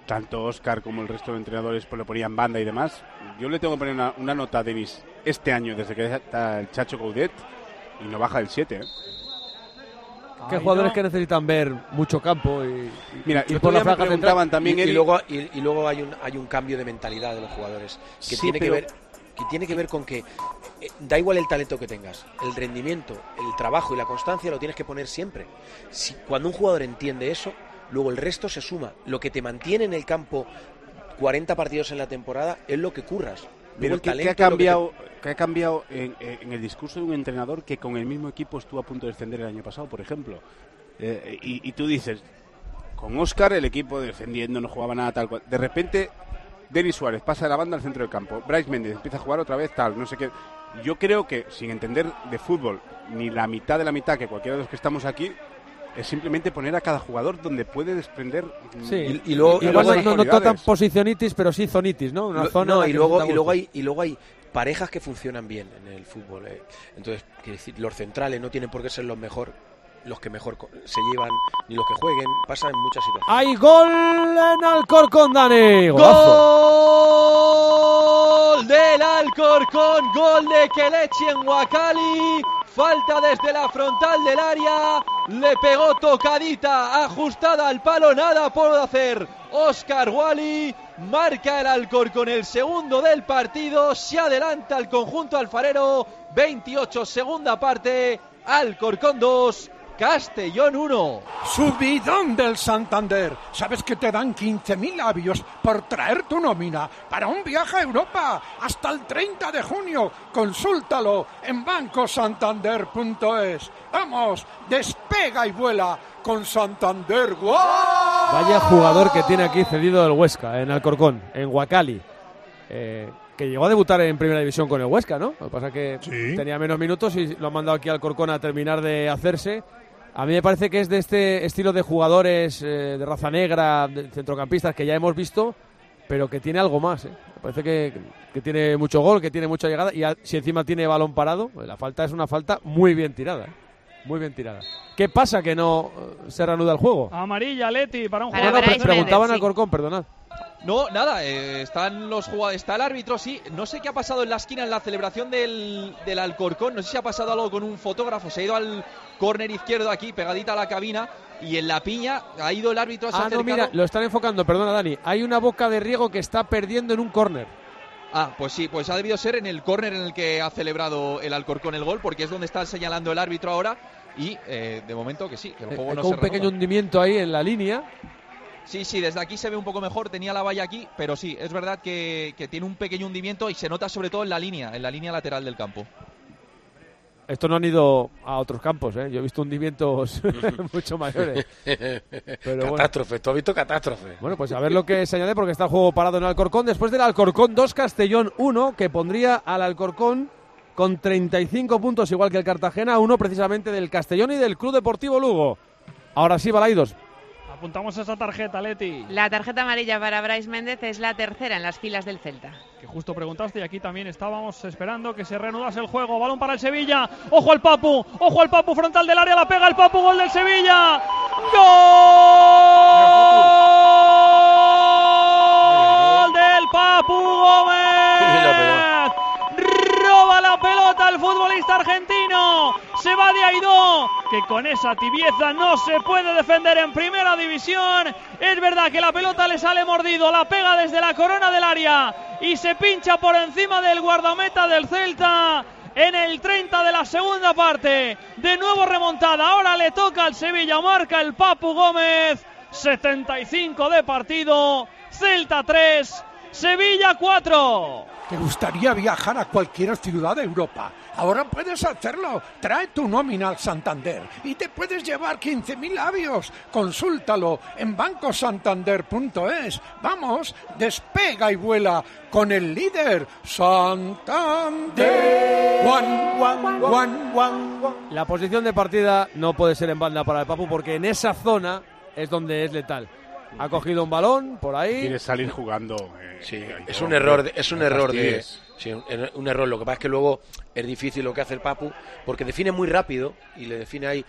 tanto Óscar como el resto de entrenadores pues lo ponían banda y demás. Yo le tengo que poner una, una nota a Denis este año, desde que está el Chacho Coudet, y no baja del siete. ¿eh? Que jugadores no. que necesitan ver mucho campo y, y mira, y por la me preguntaban también y, y luego y, y luego hay un hay un cambio de mentalidad de los jugadores que sí, tiene pero... que ver que tiene que ver con que eh, da igual el talento que tengas, el rendimiento, el trabajo y la constancia lo tienes que poner siempre. Si cuando un jugador entiende eso, luego el resto se suma. Lo que te mantiene en el campo cuarenta partidos en la temporada es lo que curras. Pero ¿qué, ¿qué ha cambiado, que te... ¿qué ha cambiado en, en el discurso de un entrenador que con el mismo equipo estuvo a punto de descender el año pasado, por ejemplo? Eh, y, y tú dices, con Óscar el equipo defendiendo, no jugaba nada tal cual. De repente, Denis Suárez pasa de la banda al centro del campo. Brais Méndez empieza a jugar otra vez tal, no sé qué. Yo creo que, sin entender de fútbol, ni la mitad de la mitad que cualquiera de los que estamos aquí, es simplemente poner a cada jugador donde puede desprender. Sí, y, y luego, y luego hay, no, no tocan posicionitis, pero sí zonitis, ¿no? Una lo, zona no, y luego y luego hay y luego hay parejas que funcionan bien en el fútbol. Eh. Entonces, quiero decir, los centrales no tienen por qué ser los mejor, los que mejor se llevan, ni los que jueguen. Pasa en muchas situaciones. Hay gol en Alcorcón, Dani. Gol del Alcorcón, gol de Kelechi en Wakali. Falta desde la frontal del área, le pegó tocadita, ajustada al palo, nada puede hacer Óscar Wally, marca el Alcorcón el segundo del partido, se adelanta el conjunto alfarero, veintiocho segunda parte, Alcorcón dos, Castellón uno. Subidón del Santander. ¿Sabes que te dan quince mil labios por traer tu nómina para un viaje a Europa hasta el treinta de junio? Consúltalo en banco santander punto es. Vamos, despega y vuela con Santander. ¡Wow! Vaya jugador que tiene aquí cedido el Huesca en Alcorcón, en Wakali. Eh, que llegó a debutar en Primera División con el Huesca, ¿no? Lo que pasa es que sí. tenía menos minutos y lo han mandado aquí al Alcorcón a terminar de hacerse. A mí me parece que es de este estilo de jugadores eh, de raza negra, de centrocampistas que ya hemos visto, pero que tiene algo más. ¿eh? Me parece que, que tiene mucho gol, que tiene mucha llegada y a, si encima tiene balón parado, la falta es una falta muy bien tirada. ¿eh? Muy bien tirada. ¿Qué pasa que no uh, se reanuda el juego? Amarilla, Leti, para un para jugador. No, no, preguntaban al Alcorcón, perdonad. No, nada, eh, están los jugadores, está el árbitro, sí. No sé qué ha pasado en la esquina en la celebración del, del Alcorcón. No sé si ha pasado algo con un fotógrafo. Se ha ido al córner izquierdo aquí, pegadita a la cabina. Y en la piña ha ido el árbitro. Ah, no, mira, lo están enfocando, perdona, Dani. Hay una Boca de Riego que está perdiendo en un córner. Ah, pues sí, pues ha debido ser en el córner en el que ha celebrado el Alcorcón el gol, porque es donde está señalando el árbitro ahora. Y eh, de momento que sí, que el juego eh, no con se un pequeño reanuda. hundimiento ahí en la línea. Sí, sí, desde aquí se ve un poco mejor, tenía la valla aquí, pero sí, es verdad que, que tiene un pequeño hundimiento y se nota sobre todo en la línea, en la línea lateral del campo. Estos no han ido a otros campos, ¿eh? Yo he visto hundimientos mucho mayores. Pero catástrofe, bueno. Tú has visto catástrofe. Bueno, pues a ver lo que se añade porque está el juego parado en Alcorcón. Después del Alcorcón dos, Castellón uno, que pondría al Alcorcón con treinta y cinco puntos, igual que el Cartagena, uno precisamente del Castellón y del Club Deportivo Lugo. Ahora sí, Balaidos. Apuntamos esa tarjeta, Leti. La tarjeta amarilla para Brais Méndez es la tercera en las filas del Celta. Que justo preguntaste y aquí también estábamos esperando que se reanudase el juego. Balón para el Sevilla. ¡Ojo al Papu! ¡Ojo al Papu! Frontal del área, la pega el Papu. ¡Gol del Sevilla! ¡Gol del Papu Gómez! Roba la pelota el futbolista argentino. Se va de Aidó, que con esa tibieza no se puede defender en primera división. Es verdad que la pelota le sale mordido, la pega desde la corona del área y se pincha por encima del guardameta del Celta. En el treinta de la segunda parte, de nuevo remontada, ahora le toca al Sevilla, marca el Papu Gómez. setenta y cinco de partido, Celta tres, Sevilla cuatro. ¿Te gustaría viajar a cualquier ciudad de Europa? Ahora puedes hacerlo. Trae tu nómina al Santander y te puedes llevar quince mil labios. Consúltalo en banco santander punto es. Vamos, despega y vuela con el líder Santander. One, one, one, one, one. La posición de partida no puede ser en banda para el Papu porque en esa zona es donde es letal. Ha cogido un balón por ahí. Quiere salir jugando. Eh, sí, es un error, de, es un error de, sí, un, un error. Lo que pasa es que luego es difícil lo que hace el Papu porque define muy rápido y le define ahí.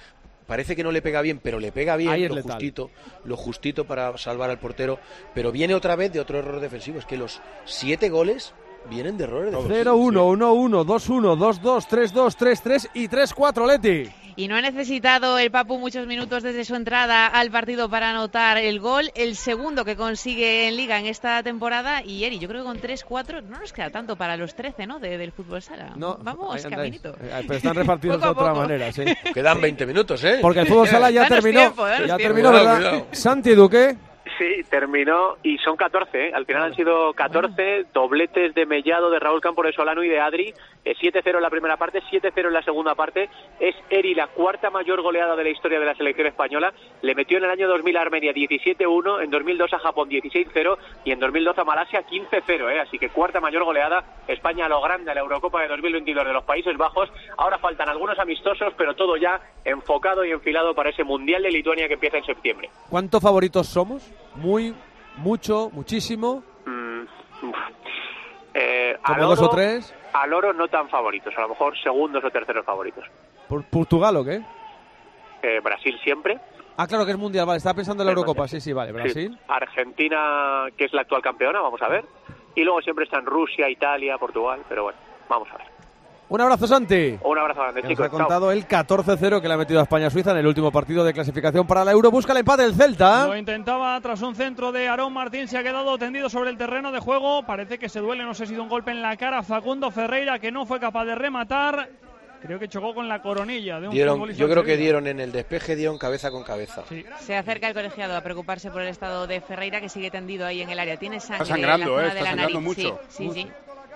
parece que no le pega bien, pero le pega bien Ahí es lo letal. justito, lo justito para salvar al portero, pero viene otra vez de otro error defensivo, es que los siete goles vienen de errores defensivos. cero uno, uno uno, dos uno, dos dos, tres dos, tres tres y tres cuatro, Leti. Y no ha necesitado el Papu muchos minutos desde su entrada al partido para anotar el gol, el segundo que consigue en Liga en esta temporada. Y Eri, yo creo que con tres cuatro no nos queda tanto para los trece, ¿no?, de, del fútbol sala. No, Vamos, ahí andáis. caminito. Eh, Pero están repartidos Poco a de otra poco. manera, sí. Quedan veinte minutos, ¿eh? Porque el fútbol sala ya Danos terminó. tiempo, danos ya tiempo. terminó, Cuidado, ¿verdad? cuidado. Santi Duque. Sí, terminó y son catorce, ¿eh? Al final han sido catorce dobletes de Mellado, de Raúl Campos, de Solano y de Adri. Eh, siete cero en la primera parte, siete cero en la segunda parte. Es Eri la cuarta mayor goleada de la historia de la selección española. Le metió en el año dos mil a Armenia diecisiete uno, en dos mil dos a Japón dieciséis cero y en dos mil doce a Malasia quince cero, ¿eh? Así que cuarta mayor goleada. España a lo grande a la Eurocopa de dos mil veintidós de los Países Bajos. Ahora faltan algunos amistosos, pero todo ya enfocado y enfilado para ese Mundial de Lituania que empieza en septiembre. ¿Cuántos favoritos somos? Muy, mucho, muchísimo. Mm, uf. Eh, ¿Como al dos oro- o tres? Al oro no tan favoritos, a lo mejor segundos o terceros favoritos. ¿Por ¿Portugal o qué? Eh, Brasil siempre. Ah, claro que es mundial, vale, estaba pensando en la Es Eurocopa, mundial. sí, sí, vale, Brasil. Sí. Argentina, que es la actual campeona, vamos a ver. Y luego siempre están Rusia, Italia, Portugal, pero bueno, vamos a ver. Un abrazo, Santi. Un abrazo grande, Que nos chicos. ha contado el catorce cero que le ha metido a España-Suiza en el último partido de clasificación para la Euro. Busca el empate del Celta. Lo intentaba tras un centro de Aarón Martín, se ha quedado tendido sobre el terreno de juego, parece que se duele, no sé si de un golpe en la cara. Facundo Ferreira, que no fue capaz de rematar, creo que chocó con la coronilla de un Dieron, futbolista yo del creo que Sevilla. dieron en el despeje, dieron cabeza con cabeza. Sí. Se acerca el colegiado a preocuparse por el estado de Ferreira, que sigue tendido ahí en el área. Tiene sangre sangrando, en la zona eh, de está la sangrando nariz. mucho. Sí, sí, sí.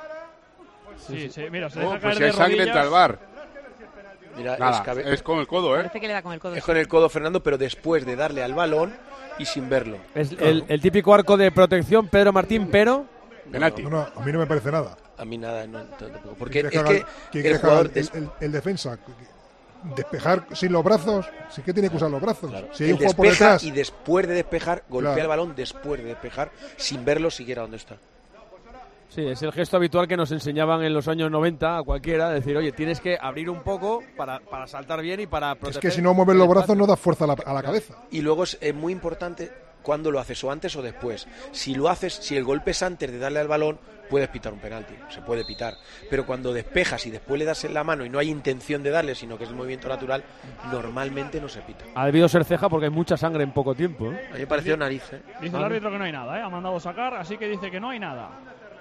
Sí, sí, mira, se Oh, deja pues caer si de hay sangre, rodillas. entra al bar. Mira, Nada, es, cabe- es con el codo, ¿eh? Parece que le da con el codo. es con el codo Fernando, pero después de darle al balón y sin verlo. Es el, el típico arco de protección, Pedro Martín, pero... Penalti. No, no, a mí no me parece nada. A mí nada, no, tampoco. Porque ¿Quién es quiere que quién el quiere jugador... el, des- el- el defensa, despejar sin los brazos, sí que tiene que usar los brazos. claro, Si hay él un juego por despeja detrás, y después de despejar, golpea Claro. el balón después de despejar, sin verlo siquiera dónde está. Sí, es el gesto habitual que nos enseñaban en los años noventa a cualquiera, decir, oye, tienes que abrir un poco para, para saltar bien y para proteger. es que si no mueves los el brazos espacio. no das fuerza a la, a la cabeza. Y luego es eh, muy importante cuándo lo haces, o antes o después. Si lo haces, si el golpe es antes de darle al balón, puedes pitar un penalti, se puede pitar. Pero cuando despejas y después le das en la mano y no hay intención de darle, sino que es el movimiento natural, normalmente no se pita. Ha debido ser ceja porque hay mucha sangre en poco tiempo, ¿eh? A mí me pareció nariz, ¿eh? Dice el Vale. árbitro que no hay nada, ¿eh? Ha mandado sacar, así que dice que no hay nada.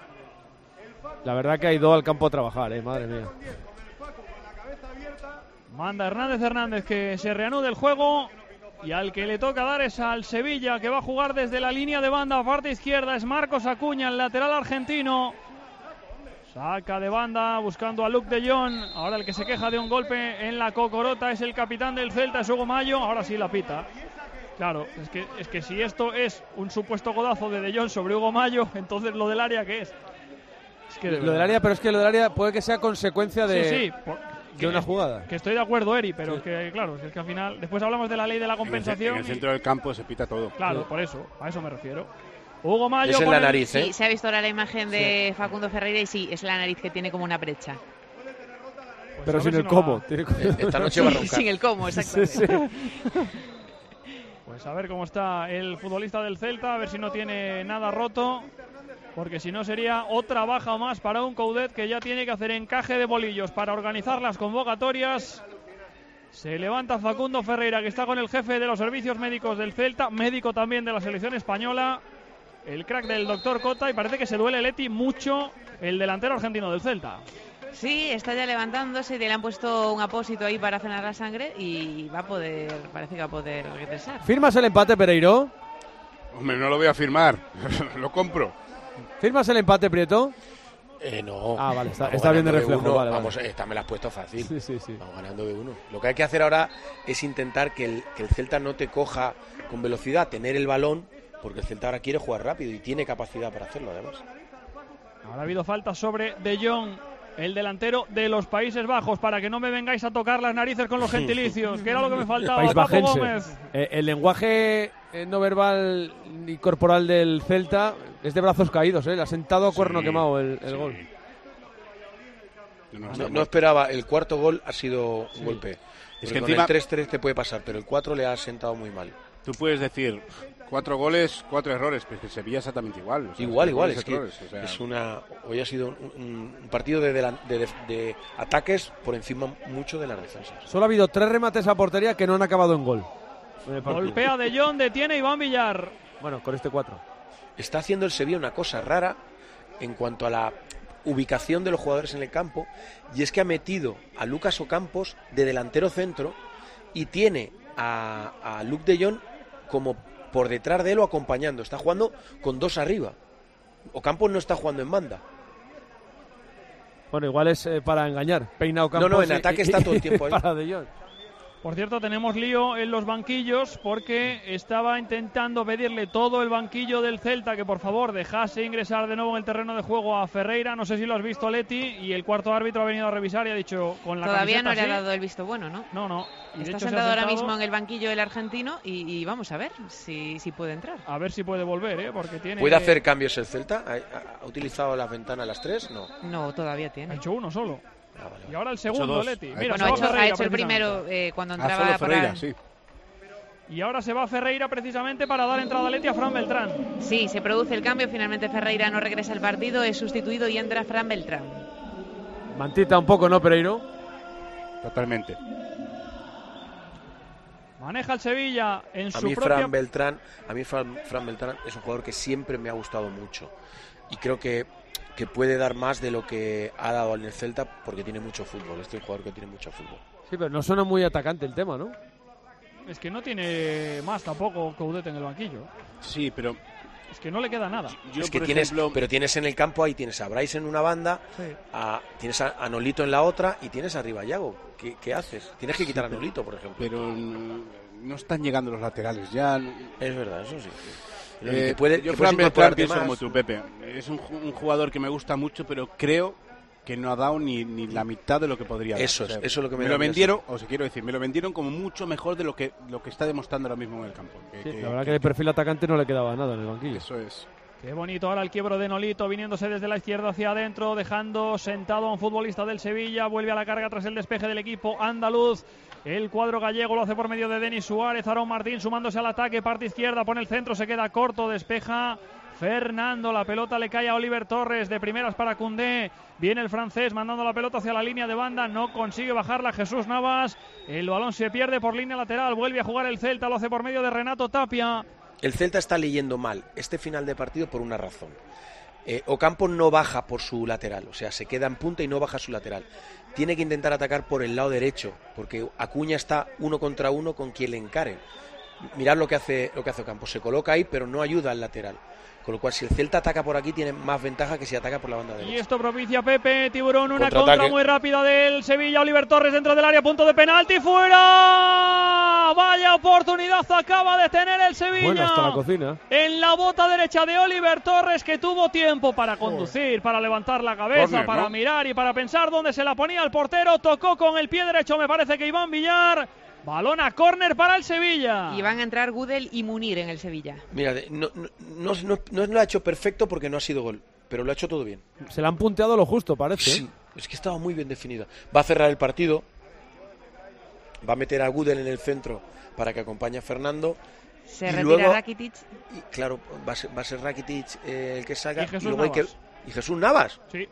La verdad que ha ido al campo a trabajar, ¿eh? Madre mía. Manda Hernández Hernández que se reanude el juego. Y al que le toca dar es al Sevilla, que va a jugar desde la línea de banda, parte izquierda. Es Marcos Acuña, el lateral argentino. Saca de banda buscando a Luke de Jong. Ahora el que se queja de un golpe en la cocorota es el capitán del Celta, es Hugo Mayo. Ahora sí la pita. Claro, es que, es que si esto es un supuesto codazo de De Jong sobre Hugo Mayo, entonces lo del área, ¿qué es? Es que de Lo del verdad. área, pero es que lo del área puede que sea consecuencia de, Sí, sí, por- de una jugada. Que estoy de acuerdo, Eri, pero que claro, es que al final. Después hablamos de la ley de la En el, ce- compensación. en el y- centro del campo se pita todo. Claro, por eso, a eso me refiero. Hugo Mayo. Es en con la el- nariz, ¿eh? Sí, se ha visto ahora la imagen de Facundo Ferreira y sí, es la nariz que tiene como una brecha. Pues Pero a sin ver el si no cómo. va- Tiene- Eh, Esta noche va a roncar. Sin el cómo, exactamente. Sí, sí. Pues a ver cómo está el futbolista del Celta, a ver si no tiene nada roto. Porque si no sería otra baja más para un Coudet que ya tiene que hacer encaje de bolillos para organizar las convocatorias. Se levanta Facundo Ferreira, que está con el jefe de los servicios médicos del Celta, médico también de la selección española, el crack del doctor Cota, y parece que se duele Leti mucho el delantero argentino del Celta. Sí, está ya levantándose, le han puesto un apósito ahí para frenar la sangre y va a poder, parece que va a poder regresar. ¿Firmas el empate, Pereiro? Hombre, no lo voy a firmar. Lo compro. ¿Firmas el empate, Prieto? Eh, no. Ah, vale, está- Vamos está bien de ganando reflejo, uno. vale, vale. Vamos, esta me la has puesto fácil. Sí, sí, sí. Vamos ganando de uno. Lo que hay que hacer ahora es intentar que el, que el Celta no te coja con velocidad, tener el balón, porque el Celta ahora quiere jugar rápido y tiene capacidad para hacerlo, además. Ahora ha habido falta sobre De Jong, el delantero de los Países Bajos, para que no me vengáis a tocar las narices con los gentilicios, que era lo que me faltaba, País Paco bajense. Gómez. Eh, el lenguaje eh, no verbal y corporal del Celta es de brazos caídos, ¿eh? Le ha sentado a cuerno Sí, quemado el, el sí. gol. No, No, está no mal. esperaba, el cuarto gol ha sido un Sí. golpe. Es que encima el tres tres te puede pasar, pero el cuatro le ha sentado muy mal. Tú puedes decir cuatro goles, cuatro errores, pero es que Sevilla exactamente igual. O sea, igual, igual. Es, errores, que o sea... es una. Hoy ha sido un, un partido de, de, de, de, de ataques por encima mucho de las defensas. Solo ha habido tres remates a portería que no han acabado en gol. Golpea De Jong, detiene Iván Villar. Bueno, con este cuatro. Está haciendo el Sevilla una cosa rara en cuanto a la ubicación de los jugadores en el campo, y es que ha metido a Lucas Ocampos de delantero centro y tiene a, a Luuk De Jong como por detrás de él o acompañando. Está jugando con dos arriba. Ocampos no está jugando en banda. Bueno, igual es eh, para engañar. Peina Ocampos. No, no, en ataque y, está todo el tiempo ahí. Para De Jong. Por cierto, tenemos lío en los banquillos porque estaba intentando pedirle todo el banquillo del Celta que por favor dejase ingresar de nuevo en el terreno de juego a Ferreira. No sé si lo has visto, Leti, y el cuarto árbitro ha venido a revisar y ha dicho con la Todavía no le ha sí. dado el visto bueno, ¿no? No, no. Y Está de hecho sentado, se ha ahora sentado mismo en el banquillo el argentino y, y vamos a ver si, si puede entrar. A ver si puede volver, ¿eh? Porque tiene... ¿Puede hacer cambios el Celta? ¿Ha, ha, ha utilizado las ventanas las tres? No. No, todavía tiene. Ha hecho uno solo. Ah, vale, vale. Y ahora el segundo, Leti. Mira, bueno, ha hecho, ha hecho el primero eh, cuando entraba ah, para... Ferreira, sí. Y ahora se va Ferreira precisamente para dar entrada a Leti a Fran Beltrán. Sí, se produce el cambio. Finalmente Ferreira no regresa al partido, es sustituido y entra Fran Beltrán. Mantita un poco, ¿no, Pereiro? Totalmente. Maneja el Sevilla en a su mí propia... Fran Beltrán, a mí Fran, Fran Beltrán es un jugador que siempre me ha gustado mucho. Y creo que que puede dar más de lo que ha dado en el Celta porque tiene mucho fútbol. Este es un jugador que tiene mucho fútbol. Sí, pero no suena muy atacante el tema, ¿no? Es que no tiene más tampoco Coudet en el banquillo. Sí, pero... Es que no le queda nada. Yo, es que tienes, ejemplo... Pero tienes en el campo ahí, tienes a Bryce en una banda, sí. a, tienes a, a Nolito en la otra y tienes arriba a Yago. ¿Qué, ¿Qué haces? Tienes que quitar sí, pero, a Nolito, por ejemplo. Pero no están llegando los laterales ya. Es verdad, eso sí. Eh, puede, yo Fran Beltrán pienso como tú, Pepe. Es un, un jugador que me gusta mucho, pero creo que no ha dado ni, ni la mitad de lo que podría dar. Eso es, o sea, eso es lo que me, me lo vendieron, o sea, quiero decir, me lo vendieron como mucho mejor de lo que lo que está demostrando ahora mismo en el campo. Que, sí, que, la verdad que, que de perfil atacante no le quedaba nada en el banquillo. Eso es. Qué bonito ahora el quiebro de Nolito viniéndose desde la izquierda hacia adentro, dejando sentado a un futbolista del Sevilla. Vuelve a la carga tras el despeje del equipo andaluz. El cuadro gallego lo hace por medio de Denis Suárez. Aarón Martín sumándose al ataque, parte izquierda, pone el centro, se queda corto, despeja Fernando. La pelota le cae a Oliver Torres, de primeras para Koundé. Viene el francés mandando la pelota hacia la línea de banda, no consigue bajarla Jesús Navas. El balón se pierde por línea lateral, vuelve a jugar el Celta, lo hace por medio de Renato Tapia. El Celta está leyendo mal este final de partido por una razón. Eh, Ocampos no baja por su lateral, o sea, se queda en punta y no baja su lateral. Tiene que intentar atacar por el lado derecho, porque Acuña está uno contra uno con quien le encare. Mirad lo que hace lo que hace Ocampos, se coloca ahí, pero no ayuda al lateral. Con lo cual, si el Celta ataca por aquí, tiene más ventaja que si ataca por la banda derecha. Y esto propicia Pepe Tiburón, una contra muy rápida del Sevilla. Oliver Torres dentro del área, punto de penalti, fuera. Vaya oportunidad acaba de tener el Sevilla. Bueno, hasta la cocina. En la bota derecha de Oliver Torres, que tuvo tiempo para conducir, para levantar la cabeza, Corner, para ¿no? mirar y para pensar dónde se la ponía el portero. Tocó con el pie derecho, me parece que Iván Villar. Balón a córner para el Sevilla. Y van a entrar Gudel y Munir en el Sevilla. Mira, no, no, no, no, no lo ha hecho perfecto porque no ha sido gol, pero lo ha hecho todo bien. Se le han punteado lo justo, parece. Sí, es que estaba muy bien definida. Va a cerrar el partido, va a meter a Gudel en el centro para que acompañe a Fernando. Se y retira luego, Rakitic. Y claro, va a ser, va a ser Rakitic eh, el que salga. Y Jesús y, luego hay Navas. Que, y Jesús Navas. Sí.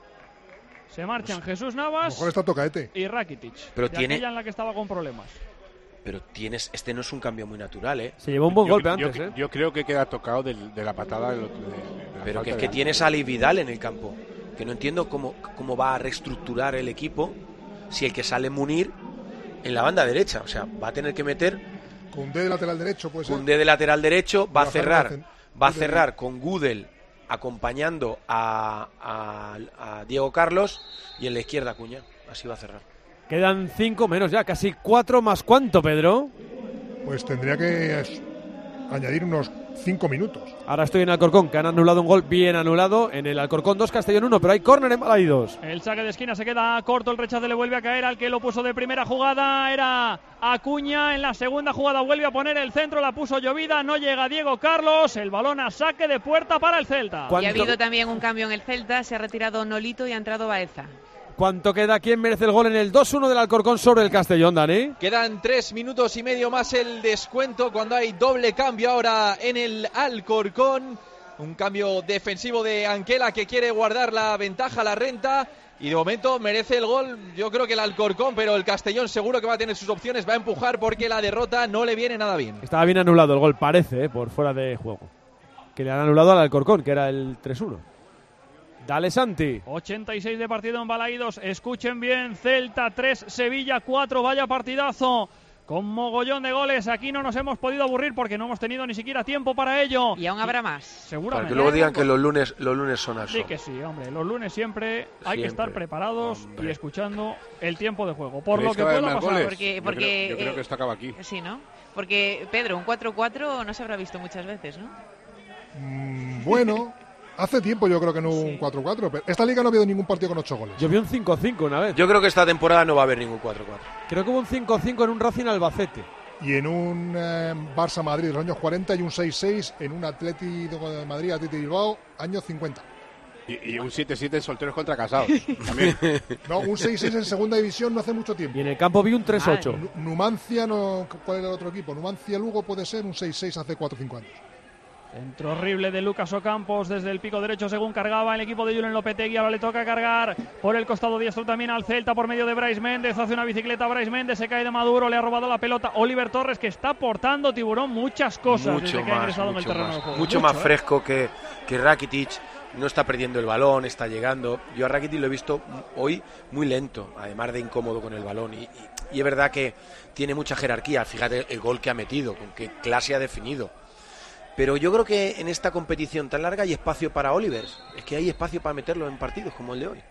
Se marchan Jesús Navas. A lo mejor está Tocaete. Y Rakitic. Pero de tiene. aquella en la que estaba con problemas. Pero tienes, este no es un cambio muy natural, ¿eh? Se llevó un buen yo, golpe yo, antes, yo, ¿eh? Yo creo que queda tocado de, de la patada. De, de, de la Pero que, de que tienes a Ali Vidal en el campo. Que no entiendo cómo, cómo va a reestructurar el equipo si el que sale Munir en la banda derecha. O sea, va a tener que meter. Koundé de lateral derecho, pues. Koundé de lateral derecho, va a cerrar. Va a cerrar con Gudel acompañando a, a, a Diego Carlos y en la izquierda Acuña. Así va a cerrar. Quedan cinco menos ya, casi cuatro más cuánto, Pedro. Pues tendría que añadir unos cinco minutos. Ahora estoy en Alcorcón, que han anulado un gol bien anulado. En el Alcorcón dos, Castellón uno, pero hay córner en Balaidos. El saque de esquina se queda corto, el rechazo le vuelve a caer al que lo puso de primera jugada. Era Acuña, en la segunda jugada vuelve a poner el centro, la puso llovida, no llega Diego Carlos. El balón a saque de puerta para el Celta. Y ha habido también un cambio en el Celta, se ha retirado Nolito y ha entrado Baeza. ¿Cuánto queda? ¿Quién merece el gol en el dos uno del Alcorcón sobre el Castellón, Dani? Quedan tres minutos y medio más el descuento cuando hay doble cambio ahora en el Alcorcón. Un cambio defensivo de Anquela que quiere guardar la ventaja, la renta. Y de momento merece el gol, yo creo que el Alcorcón, pero el Castellón seguro que va a tener sus opciones, va a empujar porque la derrota no le viene nada bien. Estaba bien anulado el gol, parece, ¿eh? Por fuera de juego. Que le han anulado al Alcorcón, que era el tres uno. Dale, Santi. ochenta y seis de partido en Balaídos. Escuchen bien, Celta tres, Sevilla cuatro, vaya partidazo. Con mogollón de goles, aquí no nos hemos podido aburrir porque no hemos tenido ni siquiera tiempo para ello. Y aún habrá más. Para Seguramente. que luego digan que los lunes, los lunes son así. Sí que sí, hombre. Los lunes siempre, siempre. hay que estar preparados hombre. y escuchando el tiempo de juego. Por lo que, que pueda pasar. Goles? Porque, porque, yo creo, yo creo eh, que esto acaba aquí. Sí, ¿no? Porque, Pedro, un cuatro cuatro no se habrá visto muchas veces, ¿no? Mm, bueno... Hace tiempo yo creo que no hubo un cuatro cuatro. Pero esta liga no ha habido ningún partido con ocho goles. Yo vi un cinco cinco una vez. Yo creo que esta temporada no va a haber ningún cuatro cuatro. Creo que hubo un cinco cinco en un Racing Albacete. Y en un eh, Barça Madrid de los años cuarenta y un seis seis en un Atlético de Madrid, Atlético Bilbao, años cincuenta. Y, y un siete siete en solteros contra casados. También. No, un seis seis en segunda división no hace mucho tiempo. Y en el campo vi un tres ocho. Ah, Numancia, no, ¿cuál era el otro equipo? Numancia Lugo puede ser un seis seis hace cuatro o cinco años. Centro horrible de Lucas Ocampos desde el pico derecho según cargaba el equipo de Julen Lopetegui. Ahora le toca cargar por el costado diestro también al Celta por medio de Brais Méndez. Hace una bicicleta Brais Méndez, se cae de Maduro, le ha robado la pelota Oliver Torres, que está aportando, Tiburón, muchas cosas mucho desde que más, ha ingresado en el terreno más, de juego. Mucho, mucho más ¿eh? fresco que, que Rakitic. No está perdiendo el balón, está llegando. Yo a Rakitic lo he visto hoy muy lento, además de incómodo con el balón. Y, y, y es verdad que tiene mucha jerarquía. Fíjate el gol que ha metido, con qué clase ha definido. Pero yo creo que en esta competición tan larga hay espacio para Oliver. Es que hay espacio para meterlo en partidos como el de hoy.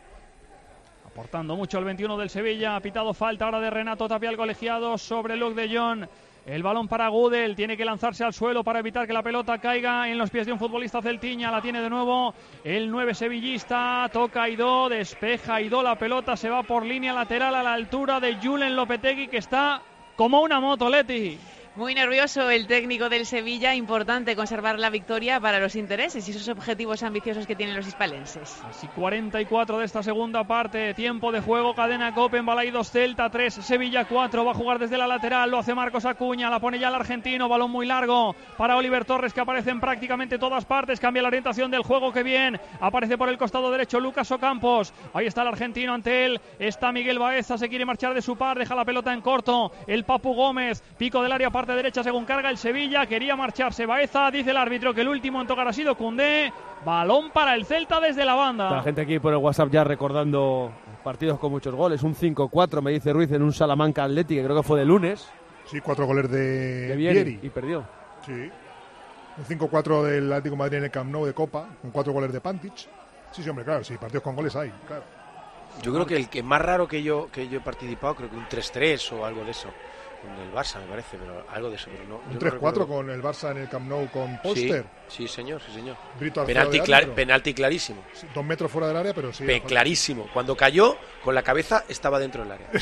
Aportando mucho el veintiuno del Sevilla. Ha pitado falta ahora de Renato Tapia, el colegiado, sobre Luke de Jong. El balón para Gudel. Tiene que lanzarse al suelo para evitar que la pelota caiga en los pies de un futbolista celtiña. La tiene de nuevo el nueve sevillista. Toca Aidó, despeja Aidó la pelota. Se va por línea lateral a la altura de Julen Lopetegui, que está como una moto, Leti. Muy nervioso el técnico del Sevilla. Importante conservar la victoria para los intereses y esos objetivos ambiciosos que tienen los hispalenses. Así cuarenta y cuatro de esta segunda parte. Tiempo de juego. Cadena Cope en Balaídos. Celta tres, Sevilla cuatro. Va a jugar desde la lateral. Lo hace Marcos Acuña. La pone ya el argentino. Balón muy largo para Oliver Torres, que aparece en prácticamente todas partes. Cambia la orientación del juego. Que bien. Aparece por el costado derecho Lucas Ocampos. Ahí está el argentino ante él. Está Miguel Baeza. Se quiere marchar de su par. Deja la pelota en corto. El Papu Gómez. Pico del área. Parte derecha según carga el Sevilla, quería marcharse Baeza, dice el árbitro que el último en tocar ha sido Koundé. Balón para el Celta desde la banda. La gente aquí por el WhatsApp ya recordando partidos con muchos goles, un cinco cuatro me dice Ruiz en un Salamanca Athletic, que creo que fue de lunes. Sí, cuatro goles de, de Vieri, Vieri y perdió. Sí, un cinco cuatro del Atlético de Madrid en el Camp Nou de Copa, con cuatro goles de Pantic. Sí, sí, hombre, claro, sí, partidos con goles hay, claro. Yo creo que el que más raro que yo que yo he participado, creo que un tres tres o algo de eso. Con el Barça, me parece, pero algo de eso. Pero no, un tres cuatro no con el Barça en el Camp Nou con Póster. Sí, sí, señor, sí, señor. Penalti, clar, penalti clarísimo. Sí, dos metros fuera del área, pero sí. Pe clarísimo. Cuando cayó, con la cabeza estaba dentro del área.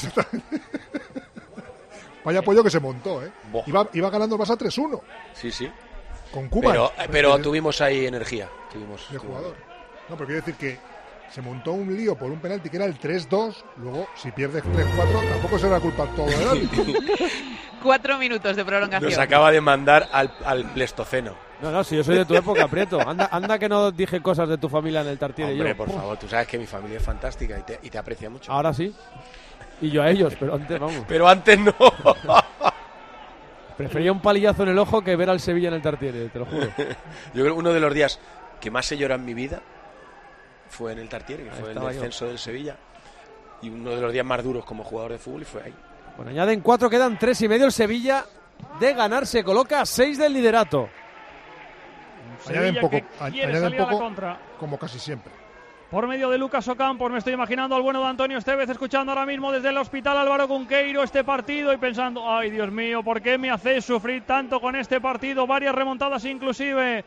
Vaya pollo que se montó, ¿eh? Iba, iba ganando el Barça tres uno. Sí, sí. Con Cuba. Pero, pero tuvimos ahí energía. Tuvimos, de tuvimos. jugador. No, pero quiero decir que se montó un lío por un penalti que era el tres dos. Luego, si pierdes tres cuatro, tampoco será culpa todo del árbitro. Cuatro minutos de prolongación. Nos acaba de mandar al, al Pleistoceno. No, no, si yo soy de tu época, Prieto. Anda, anda que no dije cosas de tu familia en el Tartiere. Hombre, yo. por Uf. favor, tú sabes que mi familia es fantástica y te, y te aprecia mucho. Ahora sí. Y yo a ellos, pero antes vamos. Pero antes no. Prefería un palillazo en el ojo que ver al Sevilla en el Tartiere, te lo juro. Yo creo que uno de los días que más he llorado en mi vida fue en el Tartiere, que fue el descenso yo. del Sevilla, y uno de los días más duros como jugador de fútbol, y fue ahí. Bueno, añaden cuatro, quedan tres y medio. El Sevilla, de ganar, se coloca a seis del liderato. Añaden poco, añaden poco como casi siempre. Por medio de Lucas Ocampos, me estoy imaginando al bueno de Antonio Estevez, escuchando ahora mismo desde el hospital Álvaro Cunqueiro este partido y pensando, ay Dios mío, ¿por qué me hacéis sufrir tanto con este partido? Varias remontadas inclusive.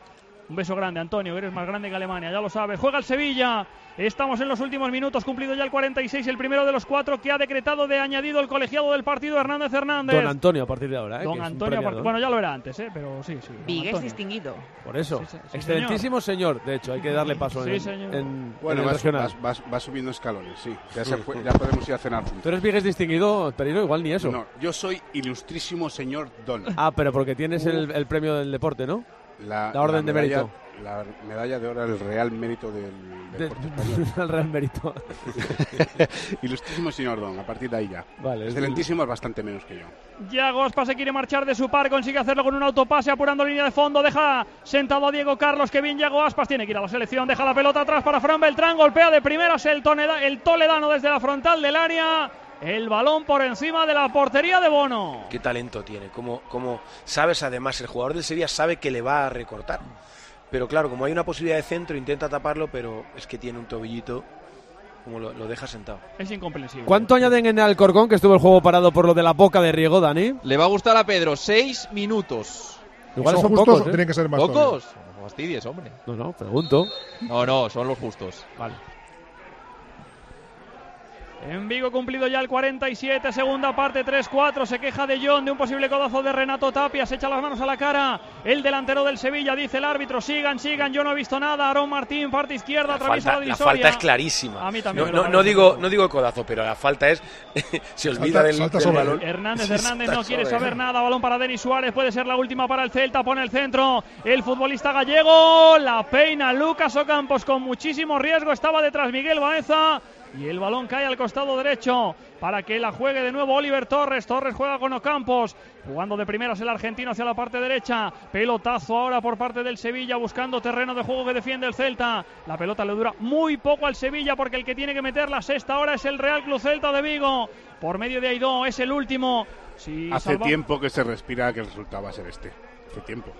Un beso grande, Antonio, que eres más grande que Alemania, ya lo sabes. Juega el Sevilla. Estamos en los últimos minutos, cumplido ya el cuarenta y seis, el primero de los cuatro que ha decretado de añadido el colegiado del partido, Hernández Hernández. Don Antonio a partir de ahora, ¿eh? Don Antonio, part... bueno, ya lo era antes, ¿eh? Pero sí, sí. Vigués distinguido. Por eso. Sí, sí, excelentísimo señor. señor, de hecho, hay que darle paso sí, en, señor. en, bueno, en el vas, regional. vas, vas, vas subiendo escalones, sí. Ya, se fue, ya podemos ir a cenar juntos. ¿Tú eres Vigués distinguido, Perino? Igual ni eso. No, yo soy ilustrísimo señor Don. Ah, pero porque tienes el, el premio del deporte, ¿no? La, la orden la medalla, de mérito. La medalla de oro al Real Mérito del deporte de, español. El Real Mérito. Ilustrísimo señor Don, a partir de ahí ya. Vale, excelentísimo, es bastante menos que yo. Yago Aspas se quiere marchar de su par, consigue hacerlo con un autopase, apurando línea de fondo, deja sentado a Diego Carlos, que bien Yago Aspas, tiene que ir a la selección, deja la pelota atrás para Fran Beltrán, golpea de primeras el, toneda, el toledano desde la frontal del área. El balón por encima de la portería de Bono. Qué talento tiene, como, como sabes, además el jugador del Sevilla sabe que le va a recortar. Pero claro, como hay una posibilidad de centro, intenta taparlo, pero es que tiene un tobillito, como lo, lo deja sentado. Es incomprensible. ¿Cuánto añadden en Alcorcón, que estuvo el juego parado por lo de la boca de Riego, Dani? Le va a gustar a Pedro, seis minutos. Igual son, son justos, pocos, ¿eh? Tienen que ser más. ¿Pocos? No fastidies, hombre. No, no, pregunto. No, no, son los justos. Vale. En Vigo cumplido ya el cuarenta y siete, segunda parte, tres cuatro, se queja de John de un posible codazo de Renato Tapia, se echa las manos a la cara, el delantero del Sevilla, dice el árbitro, sigan, sigan, yo no he visto nada, Aarón Martín, parte izquierda, la atraviesa falta, la divisoria. divisoria. La falta es clarísima. A mí también no, me no, lo no, digo, no digo el codazo, pero la falta es, se olvida salta, del, salta del balón. Hernández Hernández no quiere sobre. saber nada, balón para Denis Suárez, puede ser la última para el Celta, pone el centro, el futbolista gallego, la peina Lucas Ocampos con muchísimo riesgo, estaba detrás Miguel Baeza. Y el balón cae al costado derecho para que la juegue de nuevo Oliver Torres. Torres juega con Ocampos, jugando de primeras el argentino hacia la parte derecha. Pelotazo ahora por parte del Sevilla, buscando terreno de juego que defiende el Celta. La pelota le dura muy poco al Sevilla, porque el que tiene que meter la sexta ahora es el Real Club Celta de Vigo. Por medio de Aidó, es el último. Si Hace salva... tiempo que se respira que el resultado va a ser este. Hace tiempo.